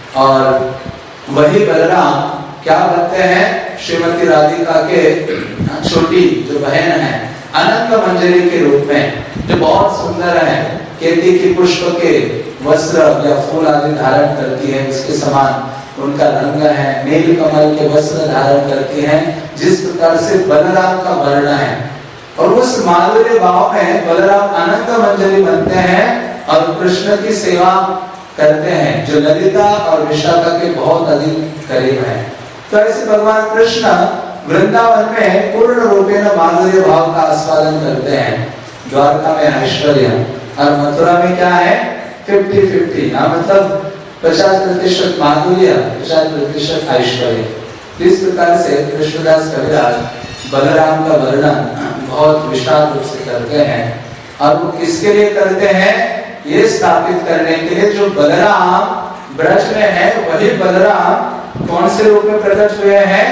और वही बलराम क्या बनते हैं, श्रीमती राधिका के छोटी जो बहन है अनंत मंजरी के रूप में, जो बहुत सुंदर है, केती की पुष्प के वस्त्र या फूल आदि धारण करती है, उसके समान उनका रंग है, नील कमल के वस्त्र धारण करती हैं, जिस प्रकार से बलराम का वर्ण है। और उस माधुर्य भाव में बलराम अनंत मंजरी बनते हैं और कृष्ण की सेवा करते हैं, जो ललिता और विशाखा के बहुत अधिक करीब है। तो ऐसे भगवान कृष्ण वृंदावन में पूर्ण रूपेण माधुर्य भाव का आस्वादन करते हैं। द्वारका में ऐश्वर्य और मथुरा में क्या है, 50-50, मतलब 50% माधुर्य, 50% ऐश्वर्य। इस प्रकार से कृष्णदास कविराज बलराम का वर्णन बहुत विशाल रूप से करते हैं, और वो किसके लिए करते हैं, ये स्थापित करने के लिए जो बलराम ब्रज में है वही बलराम कौन से रूप में प्रकट हुए हैं,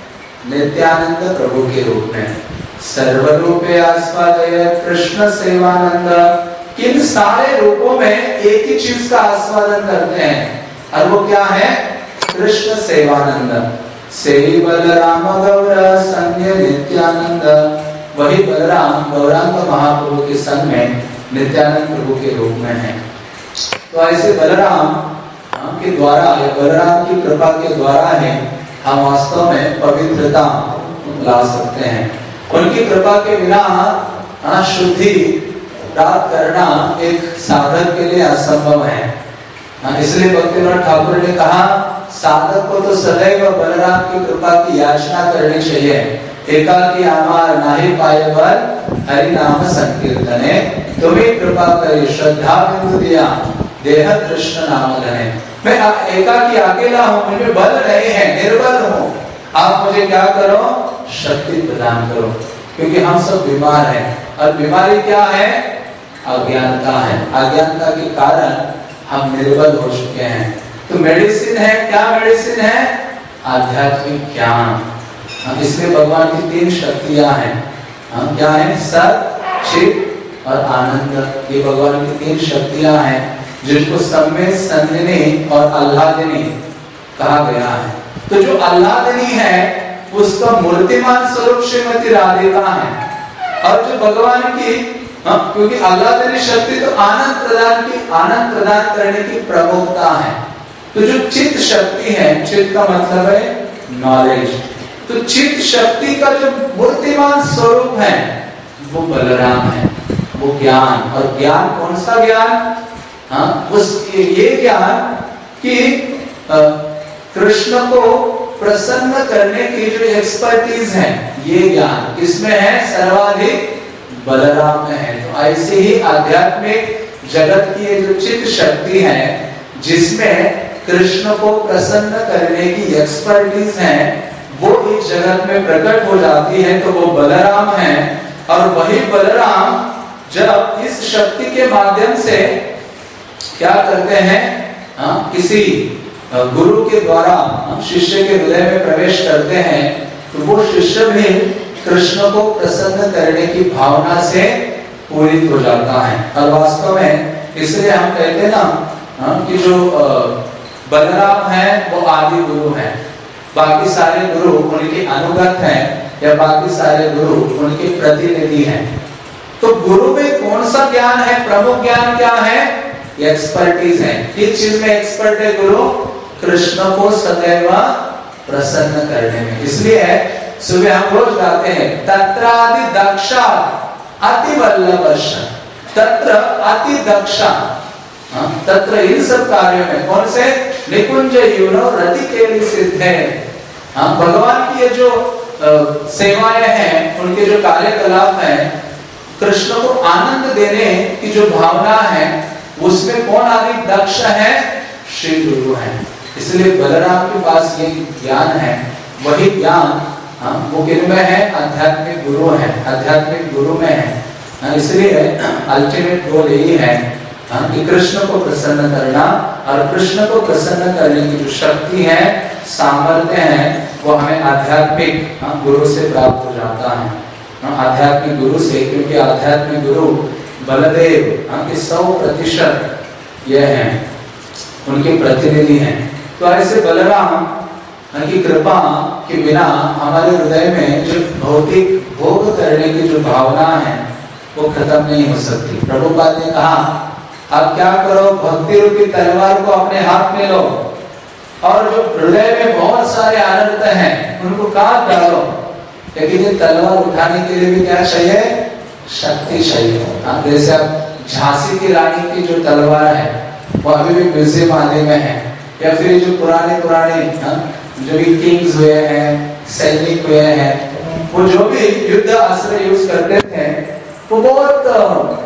नित्यानंद प्रभु के रूप में। सर्वरूपे आस्वादय कृष्ण सेवानंद, किन सारे रूपों में एक ही चीज का आस्वादन करते हैं, और वो क्या है, कृष्ण सेवानंद। सेवी बलराम गौर संग नित्यानंद, वही बलराम गौरांग महाप्रभु के संग में नित्यानंद प्रभु के रूप में है। तो ऐसे बलराम के द्वारा या बलराम की कृपा के द्वारा है हम वास्तव में पवित्रता ला सकते हैं। उनकी कृपा के बिना शुद्धि प्राप्त करना एक साधक के लिए असंभव है। इसलिए भक्तिविनोद ठाकुर ने कहा, साधक को तो सदैव बलराम की कृपा की याचना करनी चाहिए। एकाकी आमार नाही पाए बल हरि नाम संकीर्तने, तुम्हें कृपा करी श्रद्धा बिंदु दिया देह कृष्ण नाम धने। मैं एकाकी अकेला हूँ, मुझे बल नहीं है, निर्बल हूँ, आप मुझे क्या करो, शक्ति प्रदान करो, क्योंकि हम सब बीमार हैं। और बीमारी क्या है, अज्ञानता है। अज्ञानता के कारण हम निर्बल हो चुके हैं। तो मेडिसिन है, क्या मेडिसिन है, आध्यात्मिक ज्ञान। इसलिए भगवान की 3 शक्तियां हैं, क्या है, सत, चित और आनंद। ये भगवान की 3 शक्तियां हैं, जिनको सम्य, संदिनी और आह्लादिनी कहा गया है। तो जो आह्लादिनी है उसका मूर्तिमान स्वरूप श्रीमती राधिका है, और जो भगवान की, क्योंकि आह्लादिनी शक्ति तो आनंद प्रदान करने की प्रमुखता है। तो जो चित्त शक्ति है, चित्त का मतलब है नॉलेज, तो चित्त शक्ति का जो मूर्तिमान स्वरूप है वो बलराम है, वो ज्ञान। और ज्ञान कौन सा ज्ञान, ये ज्ञान कि कृष्ण को प्रसन्न करने की जो एक्सपर्टीज है, ये ज्ञान किसमें है, सर्वाधिक बलराम में है। तो ऐसे ही आध्यात्मिक जगत की जो चित्त शक्ति है, जिसमें कृष्ण को प्रसन्न करने की एक्सपर्टीज है, वो इस जगत में प्रकट हो जाती है, तो वो बलराम है। और वही बलराम जब इस शक्ति के माध्यम से क्या करते हैं, किसी गुरु के द्वारा शिष्य के हृदय में प्रवेश करते हैं, तो वो शिष्य भी कृष्ण को प्रसन्न करने की भावना से पूरित हो जाता है। और वास्तव में इसलिए हम कहते हैं ना कि जो बलराम है वो आदि गुरु है, बाकी सारे गुरु उनके अनुगत हैं, या बाकी सारे गुरु उनके प्रतिनिधि हैं। तो गुरु में कौन सा ज्ञान है, प्रमुख ज्ञान क्या है, एक्सपर्टीज है। किस चीज में एक्सपर्ट है गुरु, कृष्ण को सदैव प्रसन्न करने में। इसलिए सुबह हम रोज गाते हैं, तत्रादि दक्षा अति वल्लभश्च, तत्र अति दक्षा, तत्र इन सब कार्यों में कौन से, निकुंज यूनो रति केली सिद्धे। भगवान की ये जो सेवाएं हैं, उनके जो कार्यकलाप हैं, कृष्ण को आनंद देने की जो भावना है, उसमें कौन अधिक दक्ष है, श्री गुरु है। इसलिए बलराम के पास ये ज्ञान है, वही ज्ञान वो किनमें है? आध्यात्मिक गुरु है, आध्यात्मिक गुरु में है। इसलिए अल्टीमेट गोल यही है कि कृष्ण को प्रसन्न करना, और कृष्ण को प्रसन्न करने की जो शक्ति है, सामर्थ्य है, वो हमें आध्यात्मिक गुरु से प्राप्त हो जाता है। आध्यात्मिक गुरु से, क्योंकि आध्यात्मिक गुरु बलदेव के 100% ये हैं, उनके प्रतिनिधि हैं। तो ऐसे बलराम की कृपा के बिना हमारे हृदय में जो भौतिक भोग करने की जो भावना है वो खत्म नहीं हो सकती। प्रभुपाद ने कहा, अब क्या करो, भक्ति रूपी तलवार को अपने हाथ में लो, और जो हृदय में बहुत सारे आनंद हैं उनको काट डालो। लेकिन ये तलवार उठाने के लिए भी क्या चाहिए? शक्ति चाहिए। जैसे अब झांसी की रानी की जो तलवार है वो अभी भी म्यूजियम आदि में है, या फिर जो पुराने जो भी किंग्स हुए हैं, सैनिक हुए हैं, वो जो भी युद्ध अस्त्र यूज करते थे वो बहुत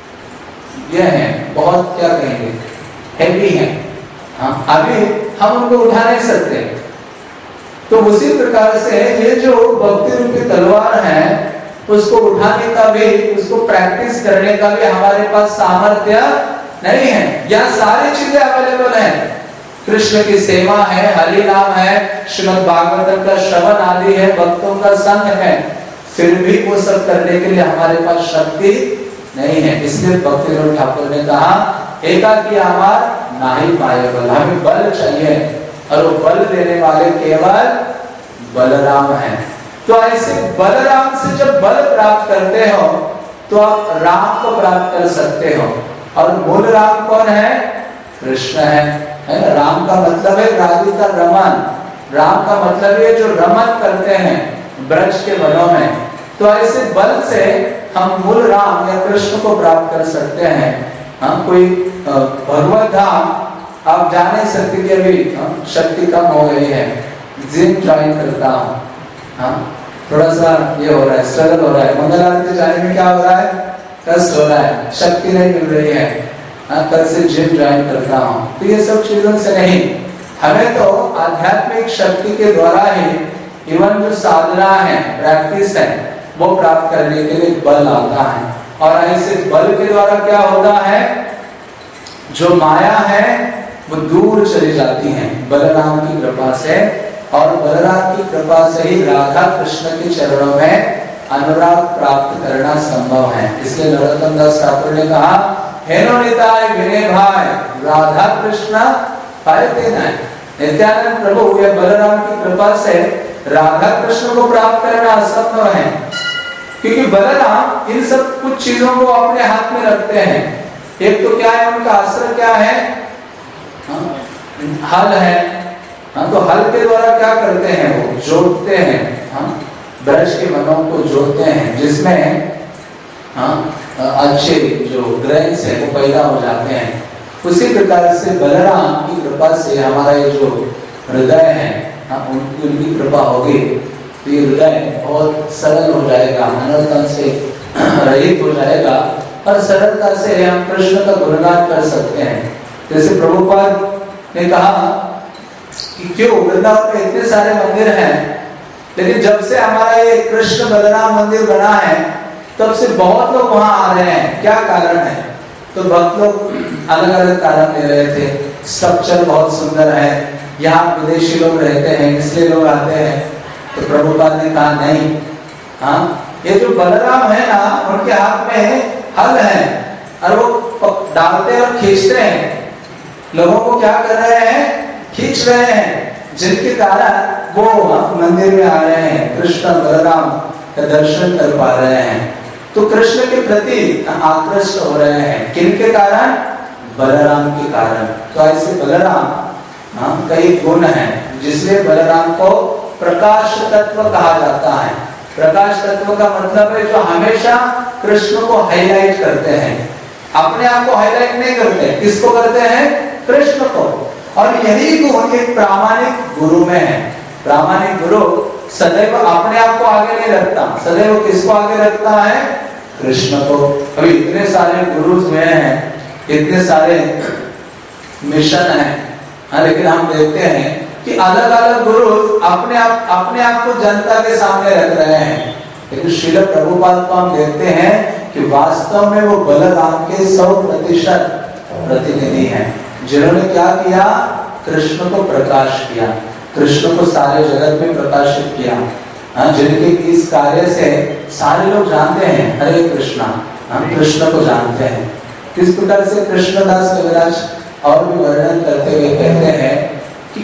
ये है, बहुत क्या कहेंगे, हैवी है। अभी हम उनको उठा नहीं सकते। तो उसी प्रकार से ये जो भक्ति रूपी तलवार है, उसको उठाने का भी, उसको प्रैक्टिस करने का भी हमारे पास सामर्थ्य नहीं है। यहाँ सारी चीजें अवेलेबल है, कृष्ण की सेवा है, हरि नाम है, श्रीमद् भागवतम का श्रवण आदि है, भक्तों का संग है, फिर भी वो सब करने के लिए हमारे पास शक्ति नहीं है। इसलिए भक्तिविनोद ठाकुर ने कहा, एकाकी आमार नहीं पाए बल, हमें बल चाहिए, और वो बल देने वाले केवल बलराम हैं। तो ऐसे बलराम से जब बल प्राप्त करते हो तो आप राम को प्राप्त कर सकते हो। और मूल राम कौन है? कृष्ण है ना? राम का मतलब है राधिका रमन, राम का मतलब है जो रमन करते हैं ब्रज के वनों में। तो ऐसे बल से हम मूल राम या कृष्ण को प्राप्त कर सकते हैं। हम कोई भगवत धाम आप जा नहीं सकते कि अभी शक्ति कम हो गई है, जिम ज्वाइन करता हूँ, थोड़ा सा ये हो रहा है, स्ट्रगल हो रहा है, मंगल आरती जाने में क्या हो रहा है? कष्ट हो रहा है, शक्ति नहीं मिल रही है, कल से जिम ज्वाइन करता हूँ। तो ये सब चीजों से नहीं, हमें तो आध्यात्मिक शक्ति के द्वारा ही इवन जो साधना है, प्रैक्टिस है, वो प्राप्त करने के लिए बल आता है। और ऐसे बल के द्वारा क्या होता है? जो माया है वो दूर चली जाती है बलराम की कृपा से, और बलराम की कृपा से ही राधा कृष्ण के चरणों में अनुराग प्राप्त करना संभव है। इसलिए नरोत्तम दास ठाकुर ने कहा, हेनो निताय विनय भाई राधा कृष्ण पायते नहीं। नित्यानंद प्रभु या बलराम की कृपा से राधा कृष्ण को प्राप्त करना असंभव है, क्योंकि बलराम इन सब कुछ चीजों को अपने हाथ में रखते हैं। एक तो क्या है, उनका अस्त्र क्या है? हल है। तो हल के द्वारा क्या करते हैं? वो जोतते हैं, ब्रज के वनों को जोतते हैं, जिसमें अच्छे जो ग्रेन्स है वो पैदा हो जाते हैं। उसी प्रकार से बलराम की कृपा से हमारा ये जो हृदय है, उनकी कृपा होगी तो ये हृदय बहुत सरल हो जाएगा, अनर्थन से रहित हो जाएगा, और सरलता से हम कृष्ण का गुणगान कर सकते हैं। जैसे प्रभुपाद ने कहा कि क्यों वृंदावन में इतने सारे मंदिर हैं, लेकिन जब से हमारा ये कृष्ण बलराम मंदिर बना है तब से बहुत लोग वहां आ रहे हैं, क्या कारण है? तो भक्त लोग अलग अलग कारण दे रहे थे। स्ट्रक्चर बहुत सुंदर है, यहाँ विदेशी लोग रहते हैं इसलिए लोग आते हैं। तो प्रभुपाद ने कहा नहीं, ये जो बलराम है ना, उनके हाथ में हल है, और वो डालते और खींचते हैं, लोगों को क्या कर रहे हैं? खींच रहे हैं, जिनके कारण वो मंदिर में आ रहे हैं, कृष्ण बलराम का दर्शन कर पा रहे हैं। तो कृष्ण के प्रति आकृष्ट हो रहे हैं, किनके कारण? बलराम के कारण। तो ऐसे बलराम कई गुण हैं, जिसलिए बलराम को प्रकाश तत्व कहा जाता है। प्रकाश तत्व का मतलब है जो हमेशा कृष्ण को हाईलाइट करते हैं, अपने आप को हाईलाइट नहीं करते। किसको करते हैं? कृष्ण को। और यही गुण एक प्रामाणिक गुरु में है। प्रामाणिक गुरु सदैव अपने आप को आगे नहीं रखता, सदैव किसको आगे रखता है? कृष्ण को। अभी इतने सारे गुरु हुए हैं, इतने सारे मिशन हैं, हाँ, लेकिन हम देखते हैं कि अलग अलग गुरु अपने आप को जनता के सामने रख रहे हैं, लेकिन श्रील प्रभुपाद को हम देखते हैं कि वास्तव में वो बलराम के 100% प्रतिनिधि हैं, जिन्होंने क्या किया, कृष्ण को प्रकाश किया, कृष्ण को सारे जगत में प्रकाशित किया। हाँ, जिनके इस कार्य से सारे लोग जानते हैं हरे कृष्णा, हम कृष्ण को जानते हैं। किस प्रकार से कृष्णदास कविराज और भी वर्णन करते हुए कहते हैं कि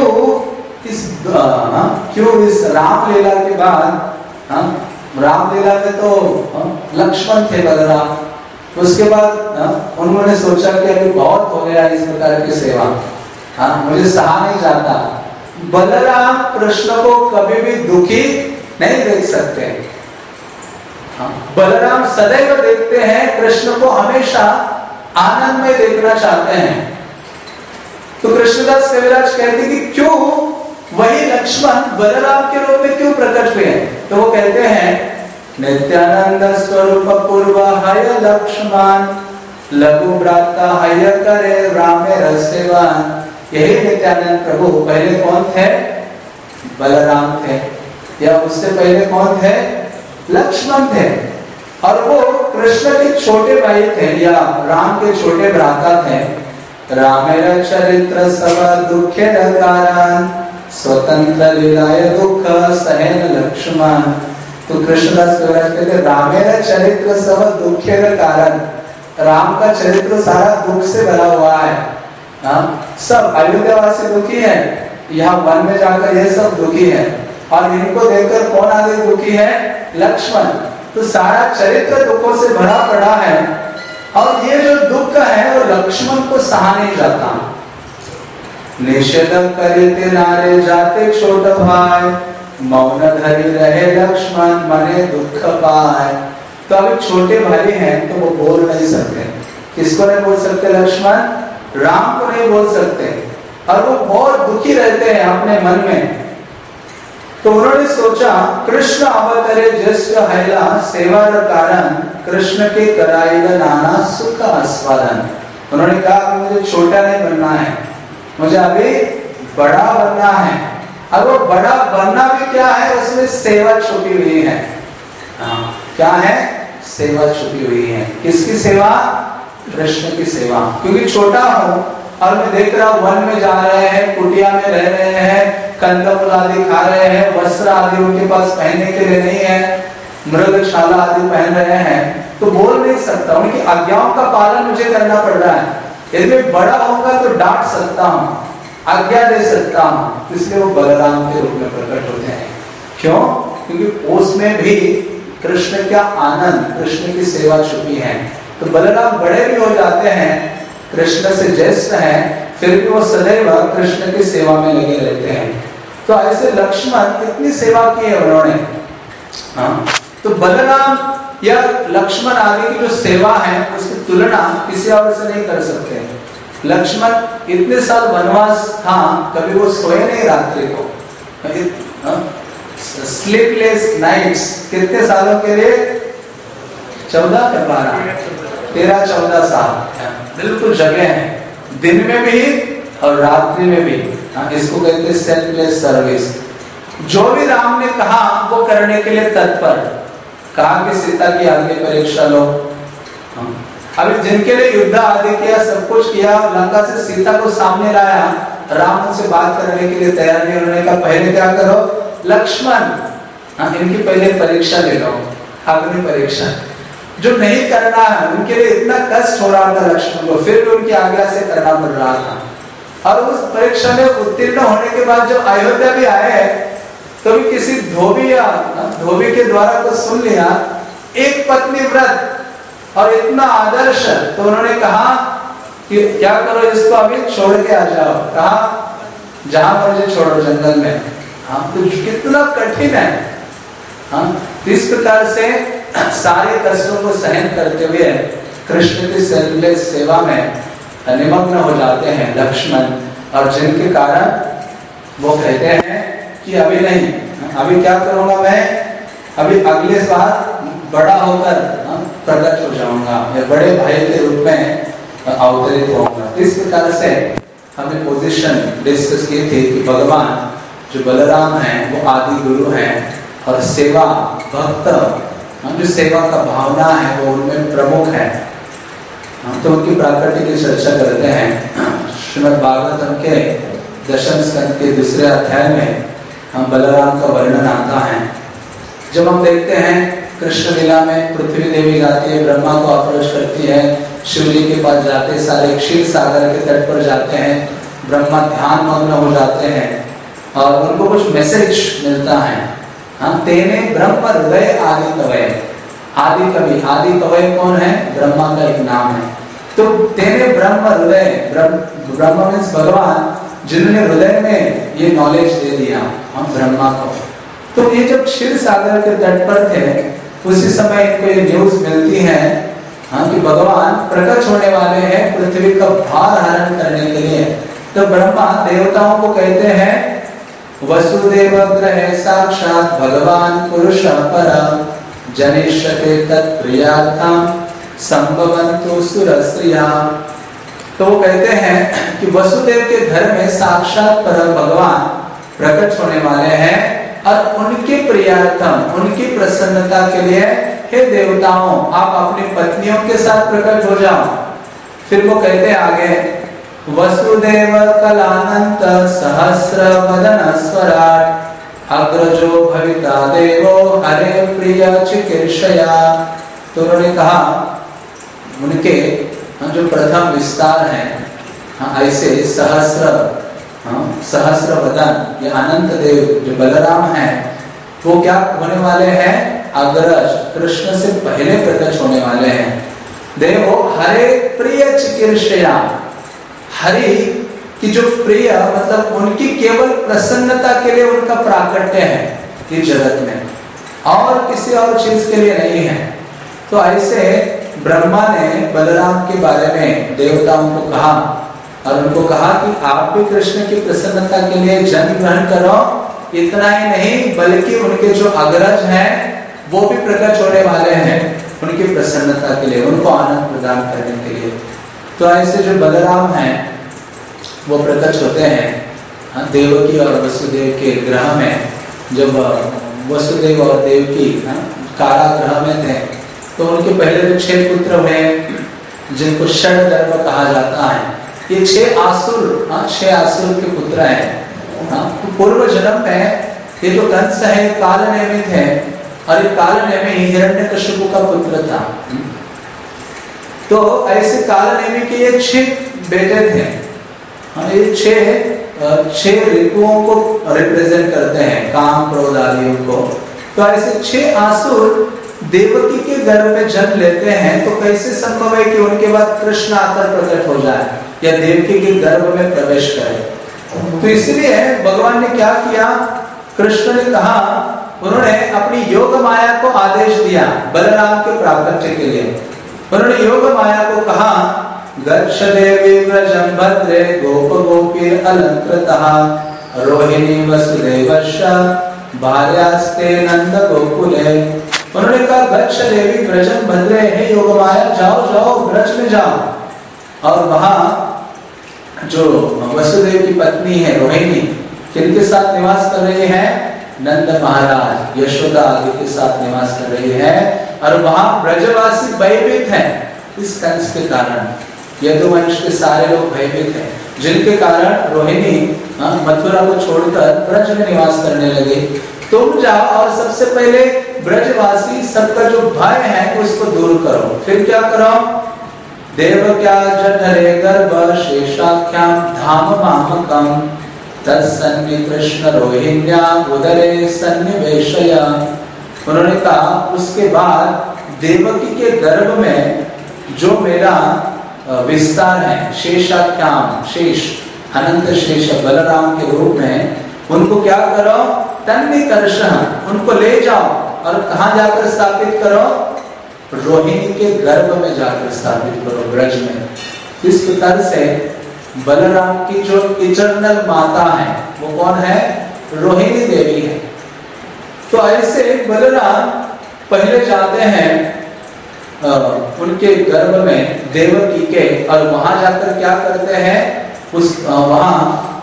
क्यों इस रामलीला के बाद, रामलीला में तो लक्ष्मण थे बलराम, उसके बाद उन्होंने सोचा कि अभी बहुत हो गया इस प्रकार की सेवा, मुझे सहा नहीं जाता। बलराम कृष्ण को कभी भी दुखी नहीं देख सकते, बलराम सदैव देखते हैं कृष्ण को, हमेशा आनंद में देखना चाहते हैं। तो कृष्णदास कविराज कहते कि क्यों वही लक्ष्मण बलराम के रूप में क्यों प्रकट हुए, तो वो कहते हैं नित्यानंद स्वरूप पूर्व हय लक्ष्मण लघु भ्राता हय करे रामे रसेवान। यही नित्यानंद प्रभु पहले कौन थे, बलराम थे, या उससे पहले कौन थे, लक्ष्मण थे, और वो कृष्ण के छोटे भाई थे या राम के छोटे भ्राता थे। रामेर चरित्र सब दुखे कारण स्वतंत्र लीलाय दुख सहन लक्ष्मण। तो कृष्णदास कविराज कहते रामेर चरित्र सब दुखे कारण, राम का चरित्र सारा दुख से भरा हुआ है। सब अयोध्यावासी दुखी है, यहाँ वन में जाकर ये सब दुखी है, और इनको देखकर कौन आगे दुखी है, लक्ष्मण। तो सारा चरित्र दुखों से भरा पड़ा है, और ये जो दुख है वो लक्ष्मण को सहा नहीं जाता। निषेध करते नारे जाते छोट भाई, मौन धरी रहे लक्ष्मण मने दुख पाए। तो अभी छोटे भाई हैं तो वो बोल नहीं सकते, किसको नहीं बोल सकते, लक्ष्मण, राम को नहीं बोल सकते, और वो बहुत दुखी रहते हैं अपने मन में। तो उन्होंने सोचा कृष्ण अवतरे ज्येष्ठ हैला सेवा कारण, कृष्ण के कराइल नाना सुख आस्वादन। उन्होंने कहा मुझे छोटा नहीं बनना है, मुझे अभी बड़ा बनना है। अब वो बड़ा बनना भी क्या है, उसमें सेवा छुपी हुई है। क्या है, सेवा छुपी हुई है। किसकी सेवा, कृष्ण की सेवा। क्योंकि छोटा हूं और मैं देख रहा हूं वन में जा रहे हैं, कुटिया में रह रहे हैं, कंदमूल आदि खा रहे हैं, वस्त्र आदि उनके पास पहनने के लिए नहीं है, मृगशाला आदि पहन रहे हैं, तो बोल नहीं सकता, उनकी आज्ञाओं का पालन मुझे करना पड़ रहा है। यदि मैं बड़ा होगा तो डांट सकता हूँ, आज्ञा दे सकता हूँ, इसलिए वो बलराम के रूप में प्रकट होते हैं। क्यों, क्योंकि उसमें भी कृष्ण का आनंद, कृष्ण की सेवा छुपी है। तो बलराम बड़े भी हो जाते हैं, कृष्ण से ज्येष्ठ हैं, फिर भी वो सदैव कृष्ण की सेवा में लगे रहते हैं। तो ऐसे लक्ष्मण इतनी सेवा की है उन्होंने। तो बलराम या लक्ष्मण आदि की जो सेवा है उसकी तुलना किसी और से नहीं कर सकते। लक्ष्मण इतने साल वनवास था, कभी वो सोए नहीं रात्रि को, स्लीपलेस नाइट्स, कितने सालों के लिए, 14 के 12, 13-14 साल बिल्कुल जगे हैं, दिन में भी और रात्रि में भी। इसको कहते हैं सेल्फलेस सर्विस। जो भी राम ने कहा वो करने के लिए तत्पर। कहा कि सीता की आगे परीक्षा लो, अभी जिनके लिए युद्ध आदि किया, सब कुछ किया, लंका से सीता को सामने लाया, राम उनसे बात करने के लिए तैयार नहीं। उन्होंने कहा पहले क्या करो लक्ष्मण, इनकी पहले परीक्षा ले लो, अग्नि परीक्षा। जो नहीं करना है उनके लिए इतना कष्ट हो रहा था लक्ष्मण को, फिर भी उनकी आज्ञा से करना पड़ रहा था। और उस परीक्षा में उत्तीर्ण होने के बाद जब अयोध्या भी आए तो भी किसी धोबी के द्वारा तो सुन लिया, एक पत्नी व्रत और इतना आदर्श, तो उन्होंने कहा कि क्या करो, इसको अभी छोड़ के आ जाओ। कहा जहां मर्जी छोड़ो, जंगल में। तो कितना कठिन है। इस प्रकार से सारे कष्टों को सहन करते हुए कृष्ण की सेल्फलेस सेवा में निमग्न हो जाते हैं लक्ष्मण, और जिनके कारण वो कहते हैं कि अभी नहीं, अभी क्या करूंगा मैं, अभी अगले बार बड़ा होकर प्रकट हो जाऊंगा, मैं बड़े भाई के रूप में अवतरित होऊंगा। इस प्रकार से हमने पोजीशन डिस्कस की थी कि भगवान जो बलराम हैं वो आदि गुरु हैं और सेवा भक्त हम जो सेवा का भावना है वो उनमें प्रमुख है। हम तो उनकी प्राकृति की चर्चा करते हैं। श्रीमद् भागवतम के दशम स्कंद के दूसरे अध्याय में हम बलराम का वर्णन आता है। जब हम देखते हैं कृष्ण लीला में पृथ्वी देवी जाती है, ब्रह्मा को अप्रोच करती है, शिव जी के पास जाते सारे क्षीर सागर के तट पर जाते हैं, ब्रह्मा ध्यान मग्न हो जाते हैं और उनको कुछ मैसेज मिलता है। हम तेने ब्रह्म हृदय आदि कवय, आदि कवि, आदि कवय कौन है? ब्रह्मा का एक नाम है। तो तेने ब्रह्म हृदय, ब्रह्म मीन्स भगवान, जिन्होंने हृदय में ये नॉलेज दे दिया हम ब्रह्मा को। तो ये जब क्षीर सागर के तट पर थे उसी समय इनको ये न्यूज मिलती है कि भगवान प्रकट होने वाले हैं पृथ्वी का भार हरण करने के लिए। तो ब्रह्मा देवताओं को कहते हैं वसुदेव ग्रहे साक्षात भगवान पुरुष परम जनिष्यते तत्प्रियार्थम संभवन्तु सुरस्त्रिया। तो वो कहते हैं कि वसुदेव के घर में साक्षात परम भगवान प्रकट होने वाले हैं और उनके प्रियार्थम, उनकी प्रसन्नता के लिए हे देवताओं आप अपनी पत्नियों के साथ प्रकट हो जाओ। फिर वो कहते हैं आगे वसुदेव कलानंत सहस्र वदन स्वराट अग्रजो भविता देवो हरे प्रिय चिकीर्षया। तो उन्होंने कहा उनके जो प्रथम विस्तार है ऐसे सहस्र वदन ये अनंत देव जो बलराम हैं वो क्या होने वाले हैं? अग्रज, कृष्ण से पहले प्रकट होने वाले हैं। देवो हरे प्रिय चिकीर्षया, हरि की जो प्रिय मतलब उनकी केवल प्रसन्नता के लिए उनका प्राकट्य है इस जगत में, और किसी और चीज के लिए नहीं है। तो ऐसे ब्रह्मा ने बलराम के बारे में देवताओं को कहा और उनको कहा कि आप भी कृष्ण की प्रसन्नता के लिए जन्म ग्रहण करो। इतना ही नहीं बल्कि उनके जो अग्रज हैं वो भी प्रकट होने वाले हैं उनकी प्रसन्नता के लिए, उनको आनंद प्रदान करने के लिए। तो ऐसे जो बलराम हैं वो प्रकट होते हैं देवकी और वसुदेव के ग्रह में। जब वसुदेव और देवकी कारागृह में थे तो उनके पहले जो 6 पुत्र हुए जिनको षडदर्भ कहा जाता है, ये 6 आसुर के पुत्र हैं। तो पूर्व जन्म में ये जो कंस है काल नेमित है और ये काल नेमि हिरण्यकशिपु का पुत्र था। तो ऐसे काल नेमि के ये 6 बेटे थे। ये 6 ऋतुओं को रिप्रेजेंट करते हैं, काम क्रोध आदियों को। तो ऐसे 6 आसुर देवकी के गर्भ में जन्म लेते हैं। तो कैसे संभव है कि उनके बाद कृष्ण आकर प्रकट हो जाए या देवकी के गर्भ में प्रवेश करे? तो इसलिए भगवान ने क्या किया? कृष्ण ने कहा, उन्होंने अपनी योग माया को आदेश दिया बलराम के प्राकट्य के लिए। उन्होंने योग माया को कहा गच्छ देवी व्रजं भद्रे गोप गोपीर अलंकृतः रोहिणी वसुदेवश्च भार्यास्ते नंद गोकुले। उन्होंने कहा गच्छ देवी व्रजं भद्रे, हे योग माया जाओ जाओ ब्रज में जाओ। और वहां जो वसुदेव की पत्नी है रोहिणी किनके साथ निवास कर रही है? नंद महाराज यशोदा आदि के साथ निवास कर रही है। और वहां ब्रजवासी भयभीत हैं इस कंस के कारण। यदुवंश के सारे लोग भयभीत हैं जिनके कारण रोहिणी मथुरा को छोड़कर ब्रज में निवास करने लगे। तुम जाओ और सबसे पहले ब्रजवासी सबका जो भय है उसको दूर करो। फिर क्या करो? देवक्या जठरे गर्भ शेषाख्याम धाम मामकम तत्सन्नि कृष्ण रोहिण्या उदरे सन्निवेशया। उन्होंने कहा उसके बाद देवकी के गर्भ में जो मेरा विस्तार है शेषाख्याम, शेष अनंत शेष बलराम के रूप में, उनको क्या करो? तन्निकर्ष, उनको ले जाओ और कहाँ जाकर स्थापित करो? रोहिणी के गर्भ में जाकर स्थापित करो, ब्रज में। इस प्रकार से बलराम की जो इटर्नल माता है वो कौन है? रोहिणी देवी है। तो ऐसे बलराम पहले जाते हैं उनके गर्भ में देवकी के, और वहां जाकर क्या करते हैं? वहां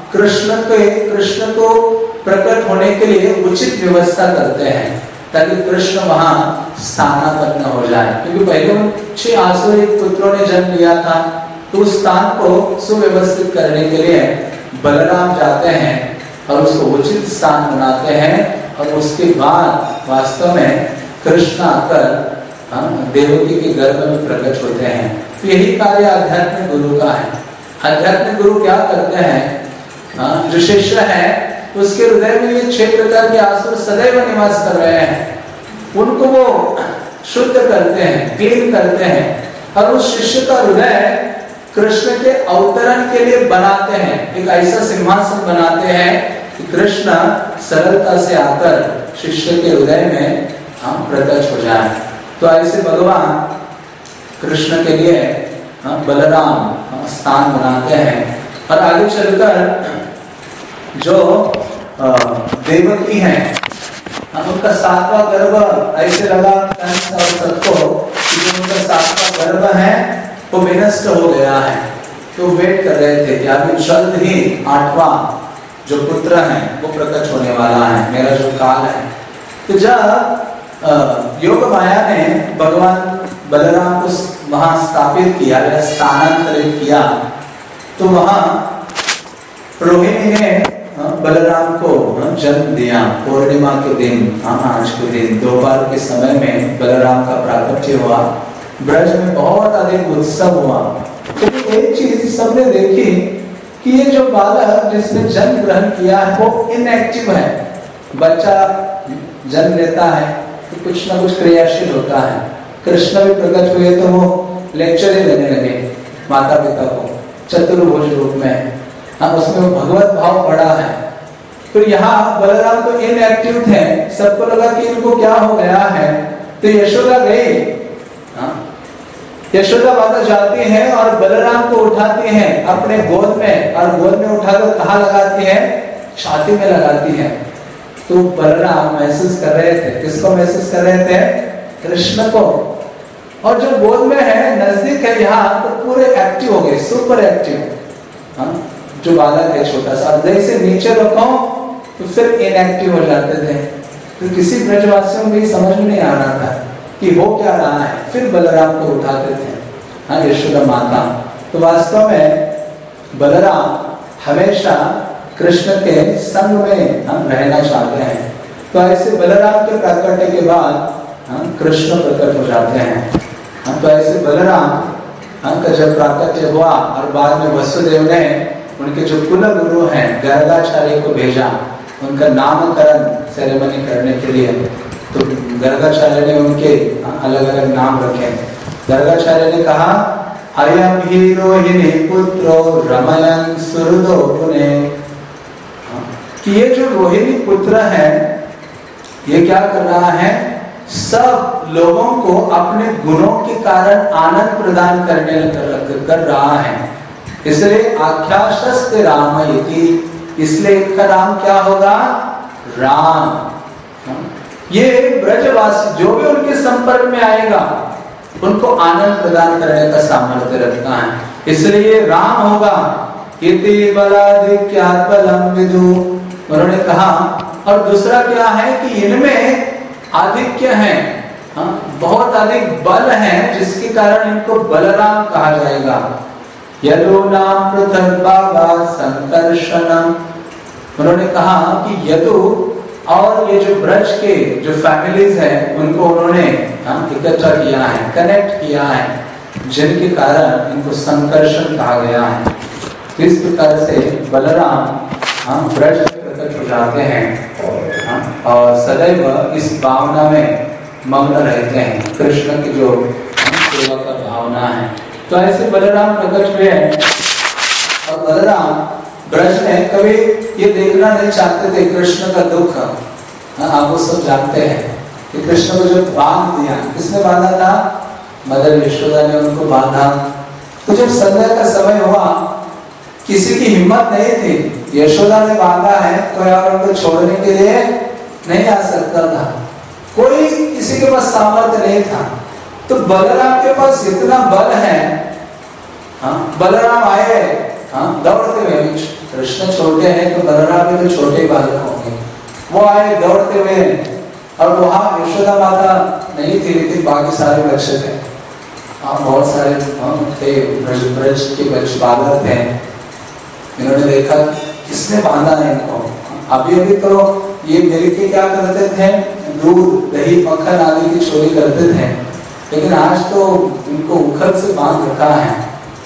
कृष्ण को प्रकट होने के लिए उचित व्यवस्था करते हैं ताकि कृष्ण वहां स्थानापन्न हो जाए, क्योंकि पहले 6 आसुरी पुत्रों ने जन्म लिया था, तो उस स्थान को सुव्यवस्थित करने के लिए बलराम जाते हैं और उसको उचित स्थान बनाते हैं, और उसके बाद वास्तव में कृष्ण आकर देवकी के गर्भ में प्रकट होते हैं। तो यही कार्य आध्यात्मिक गुरु का है। आध्यात्मिक गुरु क्या करते हैं, जो शिष्य है उसके हृदय में ये 6 प्रकार के आसुर सदैव निवास कर रहे हैं, उनको वो शुद्ध करते हैं, क्लीन करते हैं, और उस शिष्य का हृदय कृष्ण के अवतरण के लिए बनाते हैं। एक ऐसा सिंहासन बनाते हैं कि कृष्ण सरलता से आकर शिष्य के हृदय में प्रकट हो जाए। तो ऐसे भगवान कृष्ण के लिए बलराम स्थान बनाते हैं। और आगे चलकर जो देवकी है, उनका 7वां गर्भ ऐसे लगा कंस और सबको कि जो उनका 7वां गर्भ है वो विनष्ट हो गया है। तो वेट कर रहे थे कि अभी जल्द ही 8वां जो पुत्र है वो प्रकट होने वाला है, मेरा जो काल है। तो जब योग माया ने भगवान बलराम को वहां स्थापित किया या स्थानांतरित किया, तो वहां रोहिणी ने बलराम को जन्म दिया। पूर्णिमा के दिन, आज के दिन दोपहर के समय में बलराम का प्राकट्य हुआ। ब्रज में बहुत अधिक उत्सव हुआ। तो एक चीज सबने देखी कि ये जो बालक जिसने जन्म ग्रहण किया है वो इनएक्टिव है। बच्चा जन्म लेता है तो कुछ ना कुछ क्रियाशील होता है। कृष्ण भी प्रकट हुए तो वो लेक्चर ही देने लगे माता पिता को चतुर्भुज रूप में। उसमें भगवत भाव बड़ा है। तो यहाँ बलराम तो इनएक्टिव थे, सबको लगा कि इनको क्या हो गया है। तो यशोदा गई, यशोदा माता जाती है और बलराम को उठाती है अपने गोद में, और गोद में उठाकर कहाँ लगाती है, छाती में लगाती है। तो बलराम महसूस कर रहे थे, किसको महसूस कर रहे थे, कृष्ण को। और जो गोद में है, नजदीक है यहाँ, तो पूरे एक्टिव हो गए, सुपर एक्टिव। जो बालक है छोटा सा, जैसे नीचे रखो तो फिर इनएक्टिव हो जाते थे। तो किसी ब्रजवासियों को समझ में नहीं आ रहा था कि हो क्या रहा है। फिर बलराम को उठाते थे यशोदा माता। तो वास्तव में बलराम हमेशा कृष्ण के संग में हम रहना चाहते हैं। तो ऐसे बलराम के प्राकट्य के बाद कृष्ण प्रकट हो जाते हैं। तो ऐसे बलराम का जब प्राकट्य हुआ और बाद में वसुदेव ने उनके जो कुल गुरु हैं गर्गाचार्य को भेजा उनका नामकरण सेरेमनी करने के लिए। तो गर्गाचार्य ने उनके अलग अलग नाम रखे। गर्गाचार्य ने कहा, अयम ही रोहिणी पुत्रो रमयन सुहृदो पुने, कि ये जो रोहिणी पुत्र है ये क्या कर रहा है, सब लोगों को अपने गुणों के कारण आनंद प्रदान कर रहा है। इसलिए आख्याशस्ते राम इति, इसलिए इनका नाम क्या होगा, राम। ये ब्रजवासी जो भी उनके संपर्क में आएगा उनको आनंद प्रदान करने का सामर्थ्य रखता है, इसलिए राम होगा। इति बलाधिक्यात् बलं विदु, उन्होंने कहा। और दूसरा क्या है कि इनमें आधिक्य है, बहुत अधिक बल है, जिसके कारण इनको बलराम कहा जाएगा। यदु नाम पृथग्भावा संकर्षणम, उन्होंने कहा कि यदु और ये जो ब्रज के जो फैमिलीज है उनको उन्होंने इकट्ठा किया है, कनेक्ट किया है, जिनके कारण इनको संकर्षण कहा गया है। इस प्रकार से बलराम ब्रज में प्रकट हो जाते हैं और सदैव इस भावना में मग्न रहते हैं, कृष्ण की जो सेवा का भावना है। तो ऐसे बलराम प्रकट हुए हैं। और बलराम ब्रज में कभी ये देखना नहीं चाहते थे कृष्ण का दुख। आप वो सब जानते हैं कि कृष्ण को जो बांध दिया, किसने बांधा था, मदर यशोदा ने उनको बांधा। तो जब संध्या का समय हुआ, किसी की हिम्मत नहीं थी, यशोदा ने बांधा है, कोई और उनको छोड़ने के लिए नहीं आ सकता था, कोई किसी के पास सामर्थ्य नहीं था। तो बलराम के पास इतना बल है, बलराम आए दौड़ते हुए, कृष्ण छोटे हैं तो बलराम भी तो छोटे बालक होंगे, वो आए दौड़ते हुए, और वहाँ यशोदा माता नहीं थी, लेकिन बाकी सारे बच्चे थे, बहुत सारे थे, ब्रज के बच्चे बालक थे। इन्होंने देखा किसने बांधा है इनको। अभी अभी तो ये मिलके क्या करते थे, दूध दही मक्खन आदि की चोरी करते थे, लेकिन आज तो इनको उखल से बांध रखा है।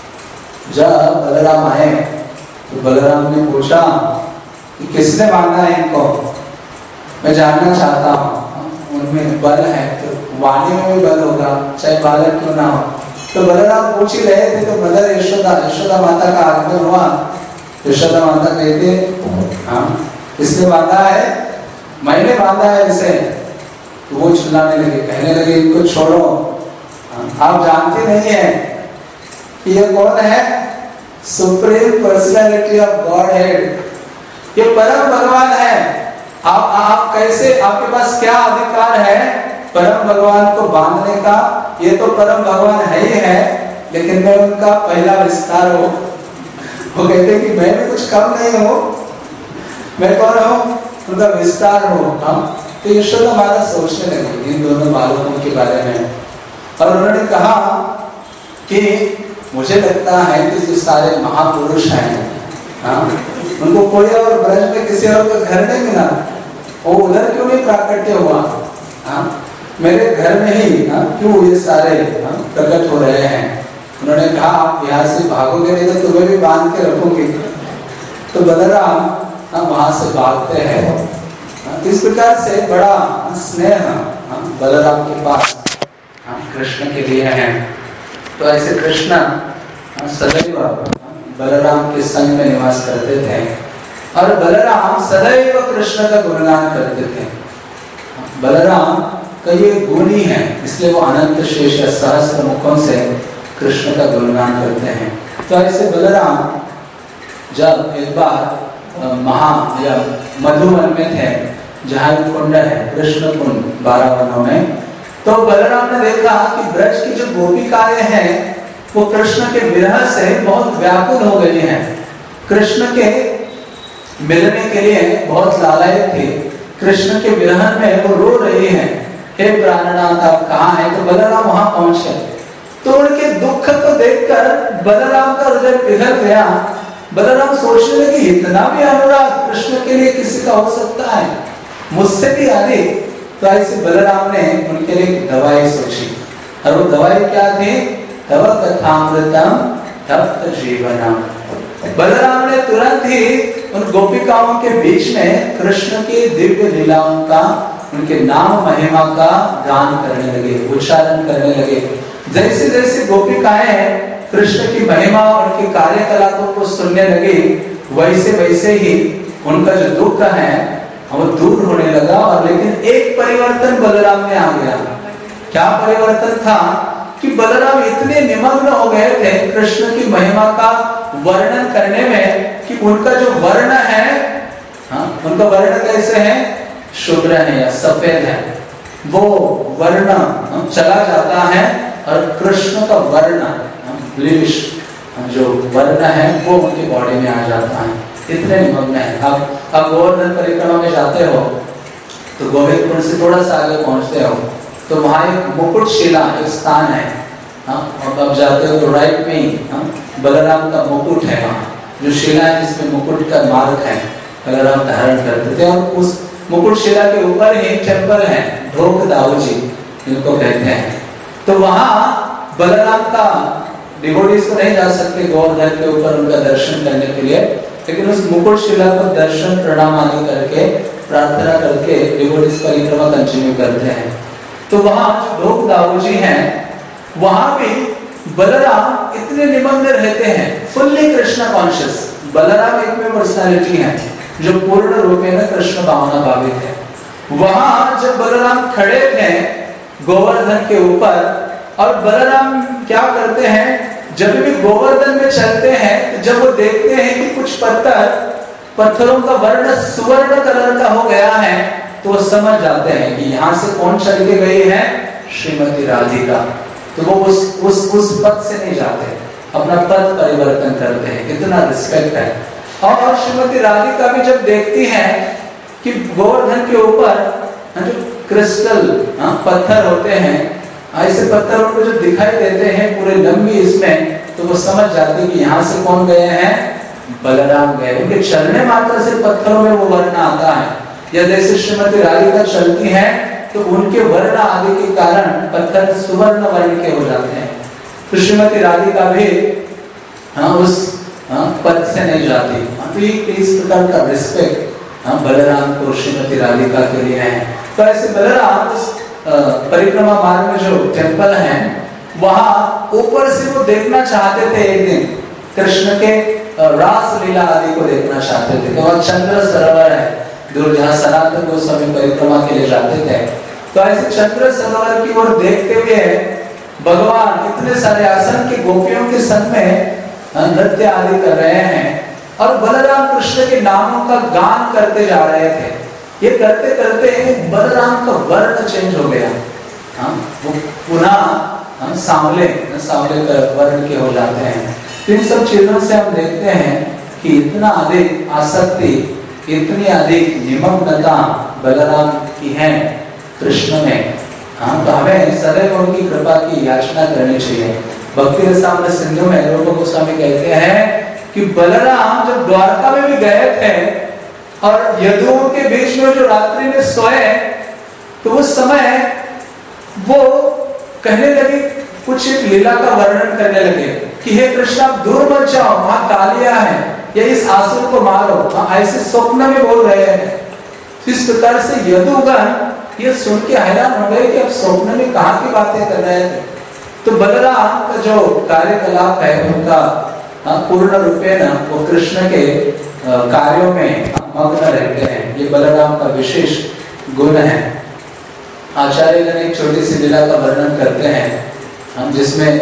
जब बलराम आए तो बलराम ने पूछा कि किसने बांधा है इनको, मैं जानना चाहता हूँ, उनमें बल है तो वाणी में भी बल होगा, चाहे बालक क्यों ना हो। तो बलराम पूछ ही रहे थे तो मदर यशोदा माता का आगमन हुआ। यशोदा माता कहते, हाँ इसने बांधा है, मैंने बांधा है इसे। तो वो चिल्लाने लगे, कहने लगे इनको छोड़ो, आप जानते नहीं है कि ये कौन है, supreme personality of Godhead, ये परम भगवान है। आप कैसे, आपके पास क्या अधिकार है परम भगवान को बांधने का, ये तो परम भगवान है ही है, लेकिन मैं उनका पहला विस्तार हूँ। वो कहते कि मैं भी कुछ कम नहीं हूँ, मैं कौन हूँ, उनका विस्तार हूँ। तो यशोदा माता सोचने लगी इन दोनों बालकों के बारे में, और उन्होंने कहा कि मुझे लगता है कि जो सारे महापुरुष हैं, उनको कोई और ब्रज में किसी और का घर नहीं मिला, वो उधर क्यों नहीं प्राकट्य हुआ, मेरे घर में ही क्यों ये सारे प्रकट हो रहे हैं। उन्होंने कहा आप यहाँ से भागोगे नहीं तो तुम्हें भी बांध के रखोगे। तो बलराम वहां से भागते हैं। इस प्रकार से बड़ा स्नेह बलराम के पास कृष्ण के लिए है। तो ऐसे कृष्ण सदैव बलराम के संग में निवास करते थे, और बलराम सदैव कृष्ण का गुणगान करते थे। बलराम का ये गुण ही है, इसलिए वो अनंत शेष सहस्त्र मुखों से कृष्ण का गुणगान करते हैं। तो ऐसे बलराम जब एक बार मधुवन में थे, जहाँ कुंड है कृष्ण कुंड 12 वनों में, तो बलराम ने देखा कि ब्रज की जो गोपिकाएं हैं वो कृष्ण के विरह से बहुत व्याकुल हो गई हैं, कृष्ण के मिलने के लिए बहुत लालायित थे, कृष्ण के विरह में वो रो रही हैं, हे प्राणनाथ आप कहाँ हैं। तो बलराम वहां पहुंचे, तो उनके दुख को देखकर बलराम का हृदय पिघल गया। बलराम सोचने लगे इतना भी अनुराग कृष्ण के लिए किसी का हो सकता है, मुझसे भी अधिक। तो ऐसे बलराम ने उनके लिए एक दवाई सोची, और वो दवाई क्या थी, तव कथामृतम तप्त जीवनम। बलराम ने तुरंत ही उन गोपिकाओं के बीच में कृष्ण की दिव्य लीलाओं का, उनके नाम महिमा का गान करने लगे, उच्चारण करने लगे। जैसे जैसे गोपिकाएं कृष्ण की महिमा और उनके कार्यकलापों को सुनने लगी, वैसे वैसे ही उनका जो दुख है वो दूर होने लगा। और लेकिन एक परिवर्तन बलराम में आ गया। क्या परिवर्तन था कि बलराम इतने निमग्न हो गए थे कृष्ण की महिमा का वर्णन करने में कि उनका जो वर्ण है, उनका वर्ण कैसे है, शुभ्र है या सफेद है, वो वर्ण चला जाता है, और कृष्ण का वर्ण ब्लूइश जो वर्ण है वो उनकी बॉडी में आ जाता है। इतने निमग्न है। अब गोवर्धन परिक्रमा में जाते हो तो गोविंद कुंड से थोड़ा सा आगे पहुंचते हो तो वहां एक मुकुटशिला एक स्थान है। अब जाते हो तो राइट में बलराम का मुकुट है, वहाँ जो शिला है जिसमें मुकुट का मार्ग है, बलराम धारण करते थे। और उस मुकुट शिला के ऊपर ही टेम्पल है, ढोक दाऊजी जिनको कहते हैं। तो वहाँ बलराम का डिवोटीज तो नहीं जा सकते गोवर्धन के ऊपर उनका दर्शन करने के लिए, लेकिन उस मुकुट शिला को दर्शन प्रणाम आदि करके प्रार्थना करके डिवोटीज परिक्रमा कंटिन्यू करते हैं। तो वहाँ जो ढोक दाऊजी हैं वहां भी बलराम इतने निमग्न रहते हैं, फुल्ली कृष्ण कॉन्शियस। बलराम एक में पर्सनालिटी है जो पूर्ण रूप में कृष्ण भावना भावित है। वहां जब बलराम खड़े थे गोवर्धन के ऊपर, और बलराम क्या करते हैं, जब भी गोवर्धन में चलते हैं तो जब वो देखते हैं कि कुछ पत्थरों का वर्ण सुवर्ण कलर का हो गया है, तो वो समझ जाते हैं कि यहाँ से कौन चल के गई है, श्रीमती राधिका। तो वो उस पथ से नहीं जाते, अपना पद परिवर्तन करते हैं, इतना रिस्पेक्ट है। और श्रीमती राधिका भी जब देखती हैं कि गोवर्धन के ऊपर जो क्रिस्टल पत्थर होते हैं, ऐसे पत्थर उनको जो दिखाई देते हैं पूरे लंबी इसमें, तो वो समझ जाती है कि यहाँ से कौन गए हैं, बलराम गए। उनके चलने मात्र से पत्थरों में वो वर्ण आता है। या जैसे श्रीमती राधिका चलती हैं तो उनके वर्ण आदि के कारण पत्थर सुवर्ण वर्ण के हो जाते हैं। तो श्रीमती राधिका भी उस पद से नहीं जाती। तो ये इस प्रकार का रिस्पेक्ट बलराम को श्रीमती राधिका के लिए है। तो ऐसे बलराम उस परिक्रमा मार्ग में जो टेम्पल है वहां ऊपर से वो देखना चाहते थे, एक दिन कृष्ण के रास लीला आदि को देखना चाहते थे। तो चंद्र सरोवर है दूर, जहाँ सनातन गोस्वामी परिक्रमा के लिए जाते थे। तो ऐसे चंद्र सरोवर की ओर देखते हुए भगवान इतने सारे आसन के गोपियों के संग में नृत्य आदि कर रहे हैं और बलराम कृष्ण के नामों का गान करते जा रहे थे। ये करते करते बलराम का वर्ण चेंज हो गया, वो पुनः सांवले वर्ण के हो जाते हैं। तो इन सब चीजों से हम देखते हैं कि इतना अधिक आसक्ति, इतनी अधिक निमग्नता बलराम की है कृष्ण में। तो हमें सदैव उनकी कृपा की याचना करनी चाहिए। भक्ति रसामृत सिंधु में रूप गोस्वामी कहते हैं कि बलराम जब द्वारका में भी गए थे और यदुओं के बीच में जो रात्रि में सोए, तो उस समय वो कहने लगे, कुछ एक लीला का वर्णन करने लगे कि हे कृष्ण आप दूर मत जाओ, वहां कालिया है, या इस आसुर को मारो। ऐसे स्वप्न में बोल रहे हैं। इस प्रकार से यदुगण ये सुन के हैरान हो गए कि अब स्वप्न में कहाँ की बातें कर रहे थे। तो बलराम का जो कार्यकलाप है उनका पूर्ण रूपेण वो कृष्ण के कार्यों में मग्न रहते हैं। ये बलराम का विशेष गुण है। आचार्यगण एक छोटी सी लीला का वर्णन करते हैं जिसमें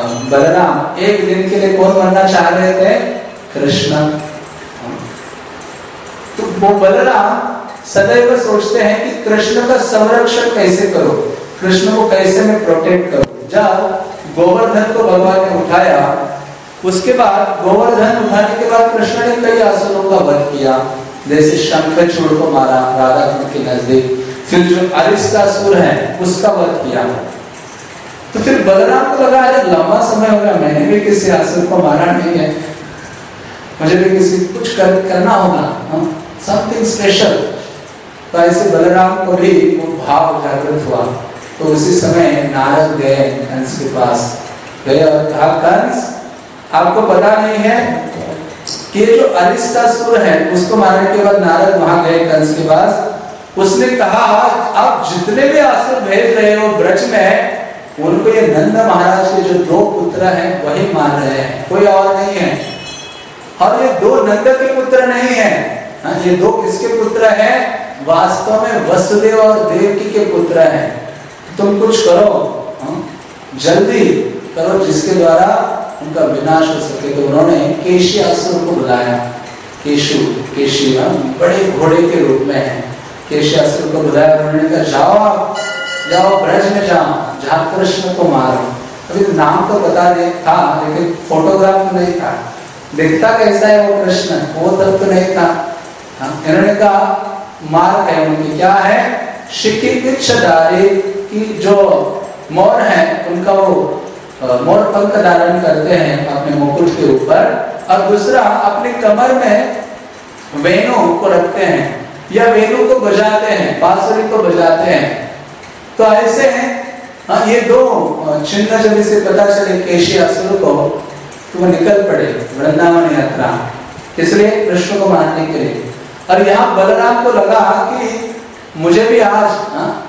बलराम एक दिन के लिए कौन बनना चाह रहे थे, कृष्ण। तो वो बलराम सदैव सोचते हैं कि कृष्ण का संरक्षण कैसे करो, कृष्ण को कैसे मैं प्रोटेक्ट करूं। जब गोवर्धन को भगवान ने उठाया, उसके बाद गोवर्धन उठाने के बाद कृष्ण ने कई असुरों का वध किया, जैसे शंखचूड़ को मारा राधा कुंड के नजदीक, फिर जो अरिष्टासुर है उसका वध किया। तो फिर बलराम को लगा अरे लंबा समय हो गया, मैंने भी किसी असुर को मारा नहीं है, मुझे भी किसी कुछ करना होगा, समथिंग स्पेशल। तो ऐसे बलराम को भी वो भाव जागृत हुआ। तो उसी समय नारद गए कंस के पास, गए और कहा कंस आपको पता नहीं है कि जो अरिष्टासुर है उसको मारने के बाद नारद वहां गए कंस के पास। उसने कहा आप जितने भी असुर भेज रहे हो ब्रज में, उनको ये नंद महाराज के जो 2 पुत्र हैं वही मार रहे हैं, कोई और नहीं है। और ये 2 नंद के पुत्र नहीं है, ये 2 किसके पुत्र हैं, वास्तव में वसुदेव और देवकी के पुत्र हैं। तुम कुछ करो, जल्दी करो जिसके द्वारा उनका विनाश हो सके। तो उन्होंने केशी असुर को बुलाया। केशी बड़े घोड़े के रूप में है। केशी असुर को बुलाया, उन्होंने कहा जाओ ब्रज में जाओ, जहाँ कृष्ण को मारो। अभी नाम तो पता नहीं था, लेकिन फोटोग्राफ तो नहीं था, दिखता कैसा है वो कृष्ण, वो तब तो नहीं था। इन्होंने कहा मार्ग है उनकी क्या है, शिखिक्षधारी की जो मोर है उनका वो मोर पंख धारण करते हैं अपने मुकुट के ऊपर, और दूसरा अपने कमर में वेणु को रखते हैं या वेणु को बजाते हैं, बांसुरी को बजाते हैं। तो ऐसे ये 2 चिन्ह जब इसे पता चले केशी असुर को, तो वो निकल पड़े वृंदावन यात्रा, इसलिए कृष्ण को मारने के लिए। और यहाँ बलराम को लगा कि मुझे भी आज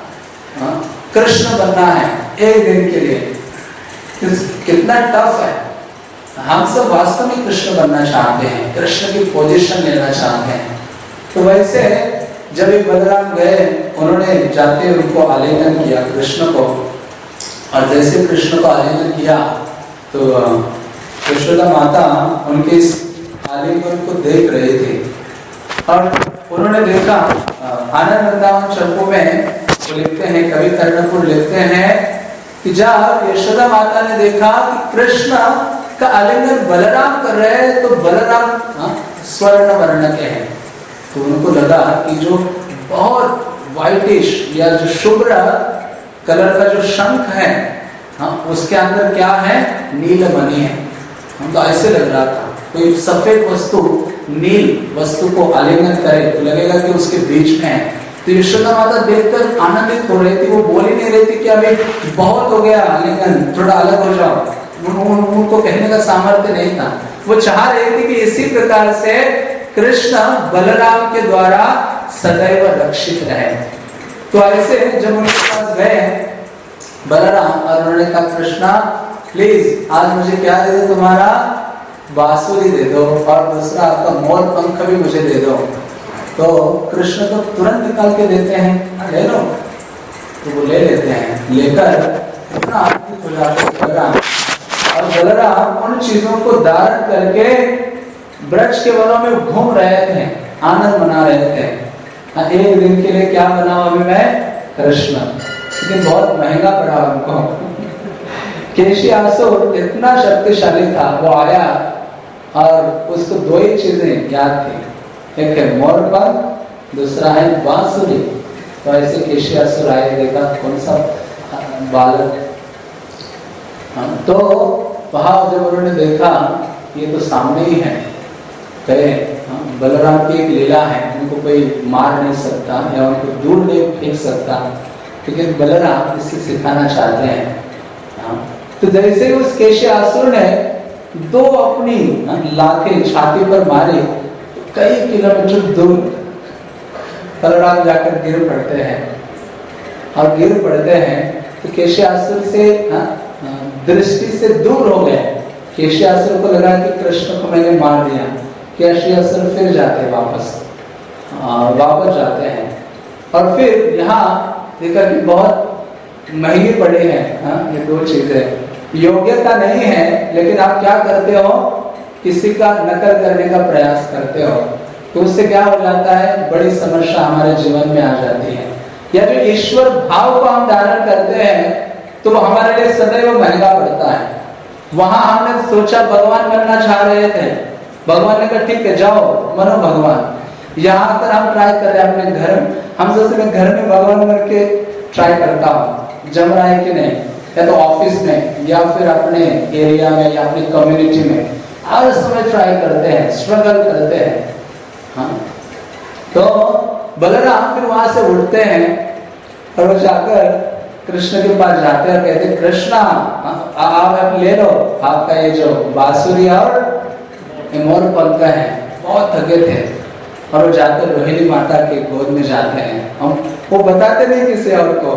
कृष्ण बनना है एक दिन के लिए। कितना टफ है। हम सब वास्तव में कृष्ण बनना चाहते हैं, कृष्ण की पोजीशन लेना चाहते हैं। तो वैसे जब ये बलराम गए, उन्होंने जाते उनको आलिंगन किया कृष्ण को, और जैसे कृष्ण को आलिंगन किया तो यशोदा माता उनके इस आलिंगन को देख रही थी। और उन्होंने देखा, आनंद वृंदावन चंपू में वो लिखते हैं, कवि कर्णपुर लिखते हैं कि जब यशोदा माता ने देखा कि कृष्ण का आलिंगन बलराम कर रहे हैं, तो बलराम स्वर्ण वर्ण के हैं, तो उनको लगा कि जो बहुत व्हाइटिश या जो शुभ्र कलर का जो शंख है, उसके अंदर क्या है, नीलमणि है। तो ऐसे लग रहा था कोई सफेद वस्तु नील वस्तु को आलिंगन करे तो लगेगा कि उसके बीच में है। तो यशोदा माता देखकर आनंदित हो रही थी, वो बोल ही नहीं रही थी कि अभी बहुत हो गया आलिंगन, थोड़ा अलग हो जाओ। उनको कहने का सामर्थ्य नहीं था। वो चाह रही थी कि इसी प्रकार से कृष्ण बलराम के द्वारा सदैव रक्षित रहे। तो ऐसे जब उनके पास गए बलराम और उन्होंने कहा, कृष्णा प्लीज आज मुझे क्या दे दो, तुम्हारा बांसुरी दे दो और दूसरा आपका मोर पंख भी मुझे दे दो। तो कृष्ण तो तुरंत निकाल के देते हैं, ले लो। तो वो ले लेते हैं, लेकर इतना आनंदित हो जाते हैं बलराम। और बलराम उन चीजों को धारण करके ब्रज के वनों में घूम रहे थे, आनंद मना रहे थे। एक दिन के लिए क्या बनाऊं अभी मैं, कृष्ण, लेकिन बहुत महंगा पड़ा उनको। केशियासुर इतना शक्तिशाली था, वो आया और उसको दो ही चीजें याद थी, एक है मोर पंख, दूसरा है बांसुरी। तो ऐसे केशियासुर आए, देखा कौन सा बालक। तो वहां जब उन्होंने देखा ये तो सामने ही है, कहे बलराम की एक लीला है, उनको कोई मार नहीं सकता या उनको दूर नहीं फेंक सकता, लेकिन बलराम इसे सिखाना चाहते हैं। तो जैसे ही उस केशियासुर ने दो अपनी लाखें छाती पर मारे, कई किलोमीटर दूर बलराम जाकर गिर पड़ते हैं। और गिर पड़ते हैं तो केशियासुर से दृष्टि से दूर हो गए। केशियासुर को लगा कि कृष्ण को मैंने मार दिया। केशियासुर फिर जाते हैं वापस जाते हैं। और फिर यहाँ देखा कि बहुत महंगी पड़ी है ये दो चीजें, योग्यता नहीं है, लेकिन आप क्या करते हो, किसी का नकल करने का प्रयास करते हो, तो उससे क्या हो जाता है, बड़ी समस्या हमारे जीवन में आ जाती है। या जो ईश्वर भाव को हम धारण करते हैं तो वो हमारे लिए सदैव महंगा पड़ता है। वहां हमने सोचा भगवान बनना चाह रहे थे, भगवान ने कहा ठीक है जाओ बनो भगवान। यहाँ पर हम ट्राई कर रहे हैं अपने घर, हम सोचते मैं घर में भगवान बन के ट्राई करता हूँ, जम रहा है कि नहीं, या तो ऑफिस में या फिर अपने एरिया में या अपनी कम्युनिटी में हर समय ट्राई करते हैं, स्ट्रगल करते हैं। हाँ? तो बलराम फिर वहां से उठते हैं और वो जाकर कृष्ण के पास जाते हैं और कहते कृष्णा आप ले लो आपका ये जो बांसुरी और मोर पंख है, बहुत थके थे। और वो जाकर रोहिणी माता के गोद में जाते हैं। हम वो बताते नहीं किसी और को,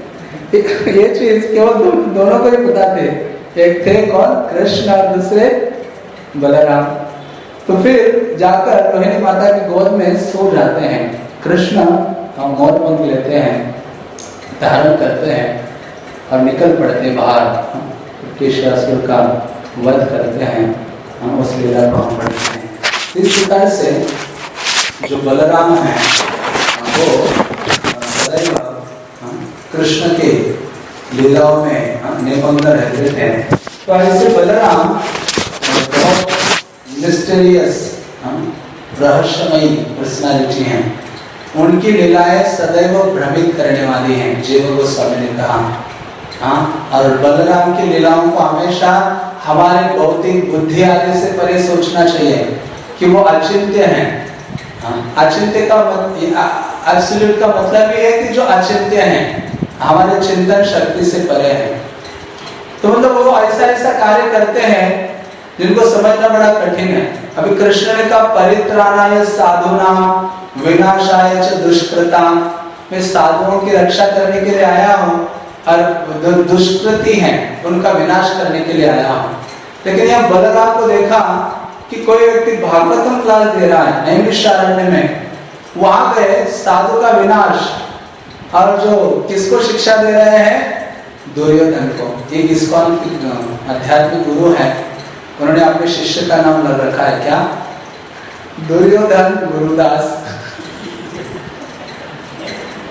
ये चीज केवल दोनों को ही बताते, एक थे कौन, कृष्ण और दूसरे बलराम। तो फिर जाकर रोहिणी माता की गोद में सो जाते हैं। कृष्ण मोर पंख लेते हैं, धारण करते हैं और निकल पड़ते हैं बाहर, केशियासुर का वध करते हैं, उस लीला को हम पढ़ते हैं। इस प्रकार से जो बलराम है वो सदैव कृष्ण के लीलाओं में निमग्न रहते थे। तो ऐसे बलराम बहुत मिस्टीरियस रहस्यमयी पर्सनालिटी हैं। उनकी लीलाएं सदैव भ्रमित करने वाली हैं, जीव गोस्वामी ने कहा। और बलराम की लीलाओं को हमेशा हमारे भौतिक बुद्धि आदि से परे सोचना चाहिए कि वो अचिंत्य हैं। अचिंत्य का एब्सोल्यूट का मतलब ये है कि जो अचिंत्य हैं, हमारे चिंतन शक्ति से परे हैं। तो मतलब वो ऐसा ऐसा कार्य करते हैं जिनको समझना बड़ा कठिन है। अभी कृष्ण ने कहा परित्राणाय साधूनां विनाशाय च दुष्कृतां, मैं साधुओं की रक्षा करने के लिए आया हूँ और दुष्कृति हैं उनका विनाश करने के लिए आया हूँ। लेकिन यहाँ बलराम को देखा कि कोई व्यक्ति भागवतम क्लास दे रहा है नैमिषारण्य में, वहां गए साधु का विनाश, और जो किसको शिक्षा दे रहे हैं, दुर्योधन को। एक इस्कॉन आध्यात्मिक गुरु है, उन्होंने अपने शिष्य का नाम लग रखा है क्या, दुर्योधन गुरुदास।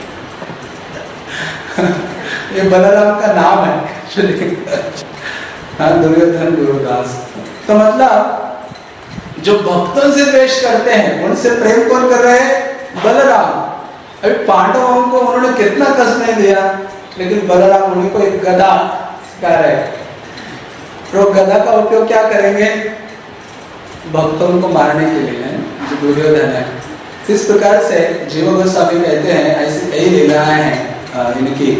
ये बलराम का नाम है। दुर्योधन गुरुदास। तो मतलब जो भक्तों से द्वेष करते हैं उनसे प्रेम कौन कर रहे हैं? बलराम। अभी पांडवों को उन्होंने कितना कष्ट नहीं दिया, लेकिन बलराम उन्हीं को एक गदा सिखा रहे। तो गदा का उपयोग क्या करेंगे? भक्तों को मारने के लिए, जो दुर्योधन है। इस प्रकार से जीव गोस्वामी कहते हैं ऐसी कई लीलाएं हैं इनकी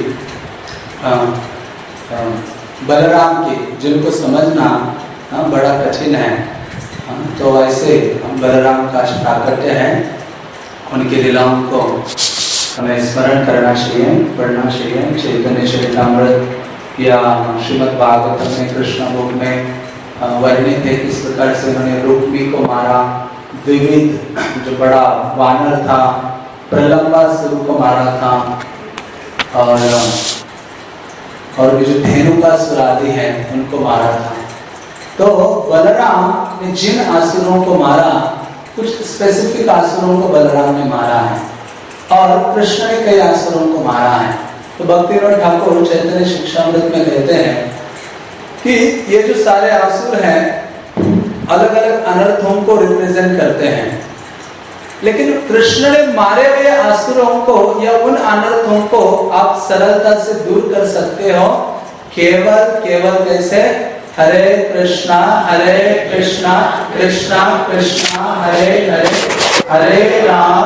बलराम की, जिनको समझना बड़ा कठिन है। तो ऐसे बलराम का प्राकट्य है, उनकी लीलाओं को हमें स्मरण करना चाहिए, पढ़ना चाहिए। चैतन्य चरितामृत या श्रीमद् भागवतम में कृष्ण भोग में वर्णित है किस प्रकार से उन्होंने रुक्मी को मारा, विविध जो बड़ा वानर था प्रलंबासुर को मारा था, और भी जो धेनुकासुर आदि हैं उनको मारा था। तो बलराम ने जिन आसुरों को मारा, कुछ स्पेसिफिक आसुरों को बलराम ने मारा है, और कृष्ण ने कई आसुरों को मारा है। तो भक्तिविनोद ठाकुर चैतन्य शिक्षामृत में कहते हैं कि ये जो सारे आसुर हैं अलग अलग अनर्थों को रिप्रेजेंट करते हैं, लेकिन कृष्ण ने मारे हुए आसुरों को या उन अनर्थों को आप सरलता से दूर कर सकते हो केवल कैसे? हरे कृष्णा कृष्णा कृष्णा हरे हरे, हरे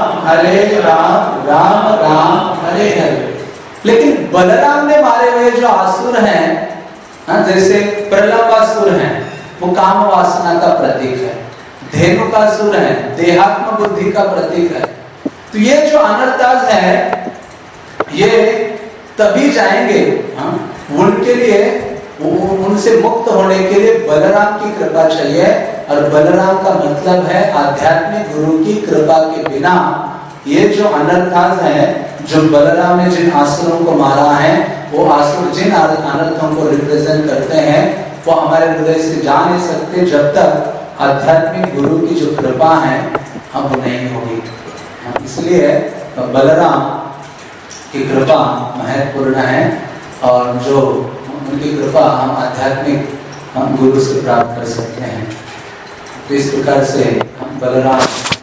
राम राम राम हरे हरे। लेकिन बलराम ने मारे हुए जो आसुर हैं, जैसे प्रलंबासुर हैं, वो काम वासना का प्रतीक है। धेनुकासुर है, देहात्म बुद्धि का प्रतीक है। तो ये जो अनर्थाज है ये तभी जाएंगे, उनके लिए, उनसे मुक्त होने के लिए बलराम की कृपा चाहिए। और बलराम का मतलब है आध्यात्मिक गुरु की कृपा के बिना ये जो अनर्थाज है, जो बलराम ने जिन आसुरों को मारा है, वो आसुर जिन अनर्थों को रिप्रेजेंट करते हैं, वो हमारे हृदय से जा नहीं सकते जब तक आध्यात्मिक गुरु की जो कृपा है हम नहीं होगी। इसलिए बलराम की कृपा महत्वपूर्ण है, और जो उनकी कृपा हम आध्यात्मिक गुरु से प्राप्त कर सकते हैं। तो इस प्रकार से हम बलराम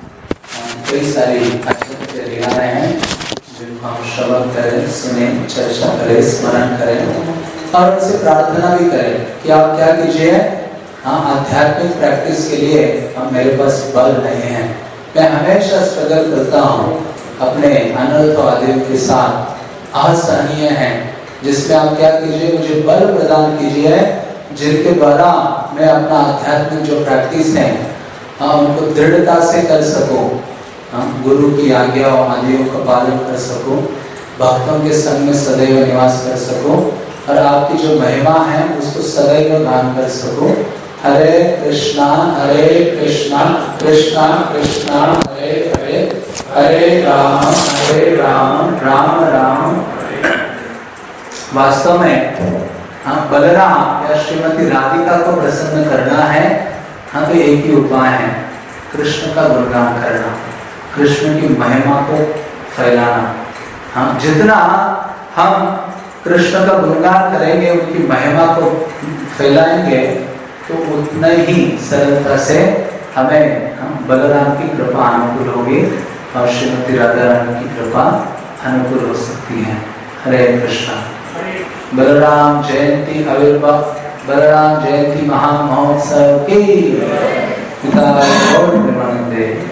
कई सारी अच्छी लीलाएं हैं जिनको हम श्रवण करें, सुने, चर्चा करें, स्मरण करें और उनसे प्रार्थना भी करें कि आप क्या कीजिए, आध्यात्मिक प्रैक्टिस के लिए हम मेरे पास बल नहीं है। मैं हमेशा स्ट्रगल करता हूँ अपने अनर्थ आदियों के साथ, असहनीय है, जिसमें आप क्या कीजिए, मुझे बल प्रदान कीजिए जिनके द्वारा मैं अपना आध्यात्मिक जो प्रैक्टिस है उनको दृढ़ता से कर सकूं, गुरु की आज्ञा और आदियों का पालन कर सकूं, भक्तों के संग में सदैव निवास कर सकूं और आपकी जो महिमा है उसको सदैव गान कर सकूं। हरे कृष्णा कृष्णा कृष्णा हरे हरे, हरे राम राम राम। वास्तव में बलराम या श्रीमती राधिका को प्रसन्न करना है, तो एक ही उपाय है, कृष्ण का गुणगान करना, कृष्ण की महिमा को फैलाना। जितना हम कृष्ण का गुणगान करेंगे, उनकी महिमा को फैलाएंगे, तो उतना ही सरलता से हमें बलराम की कृपा अनुकूल होगी और श्रीमती राधा रानी की कृपा अनुकूल हो सकती है। हरे कृष्णा। बलराम जयंती आविर्भाव, बलराम जयंती महामहोत्सव की।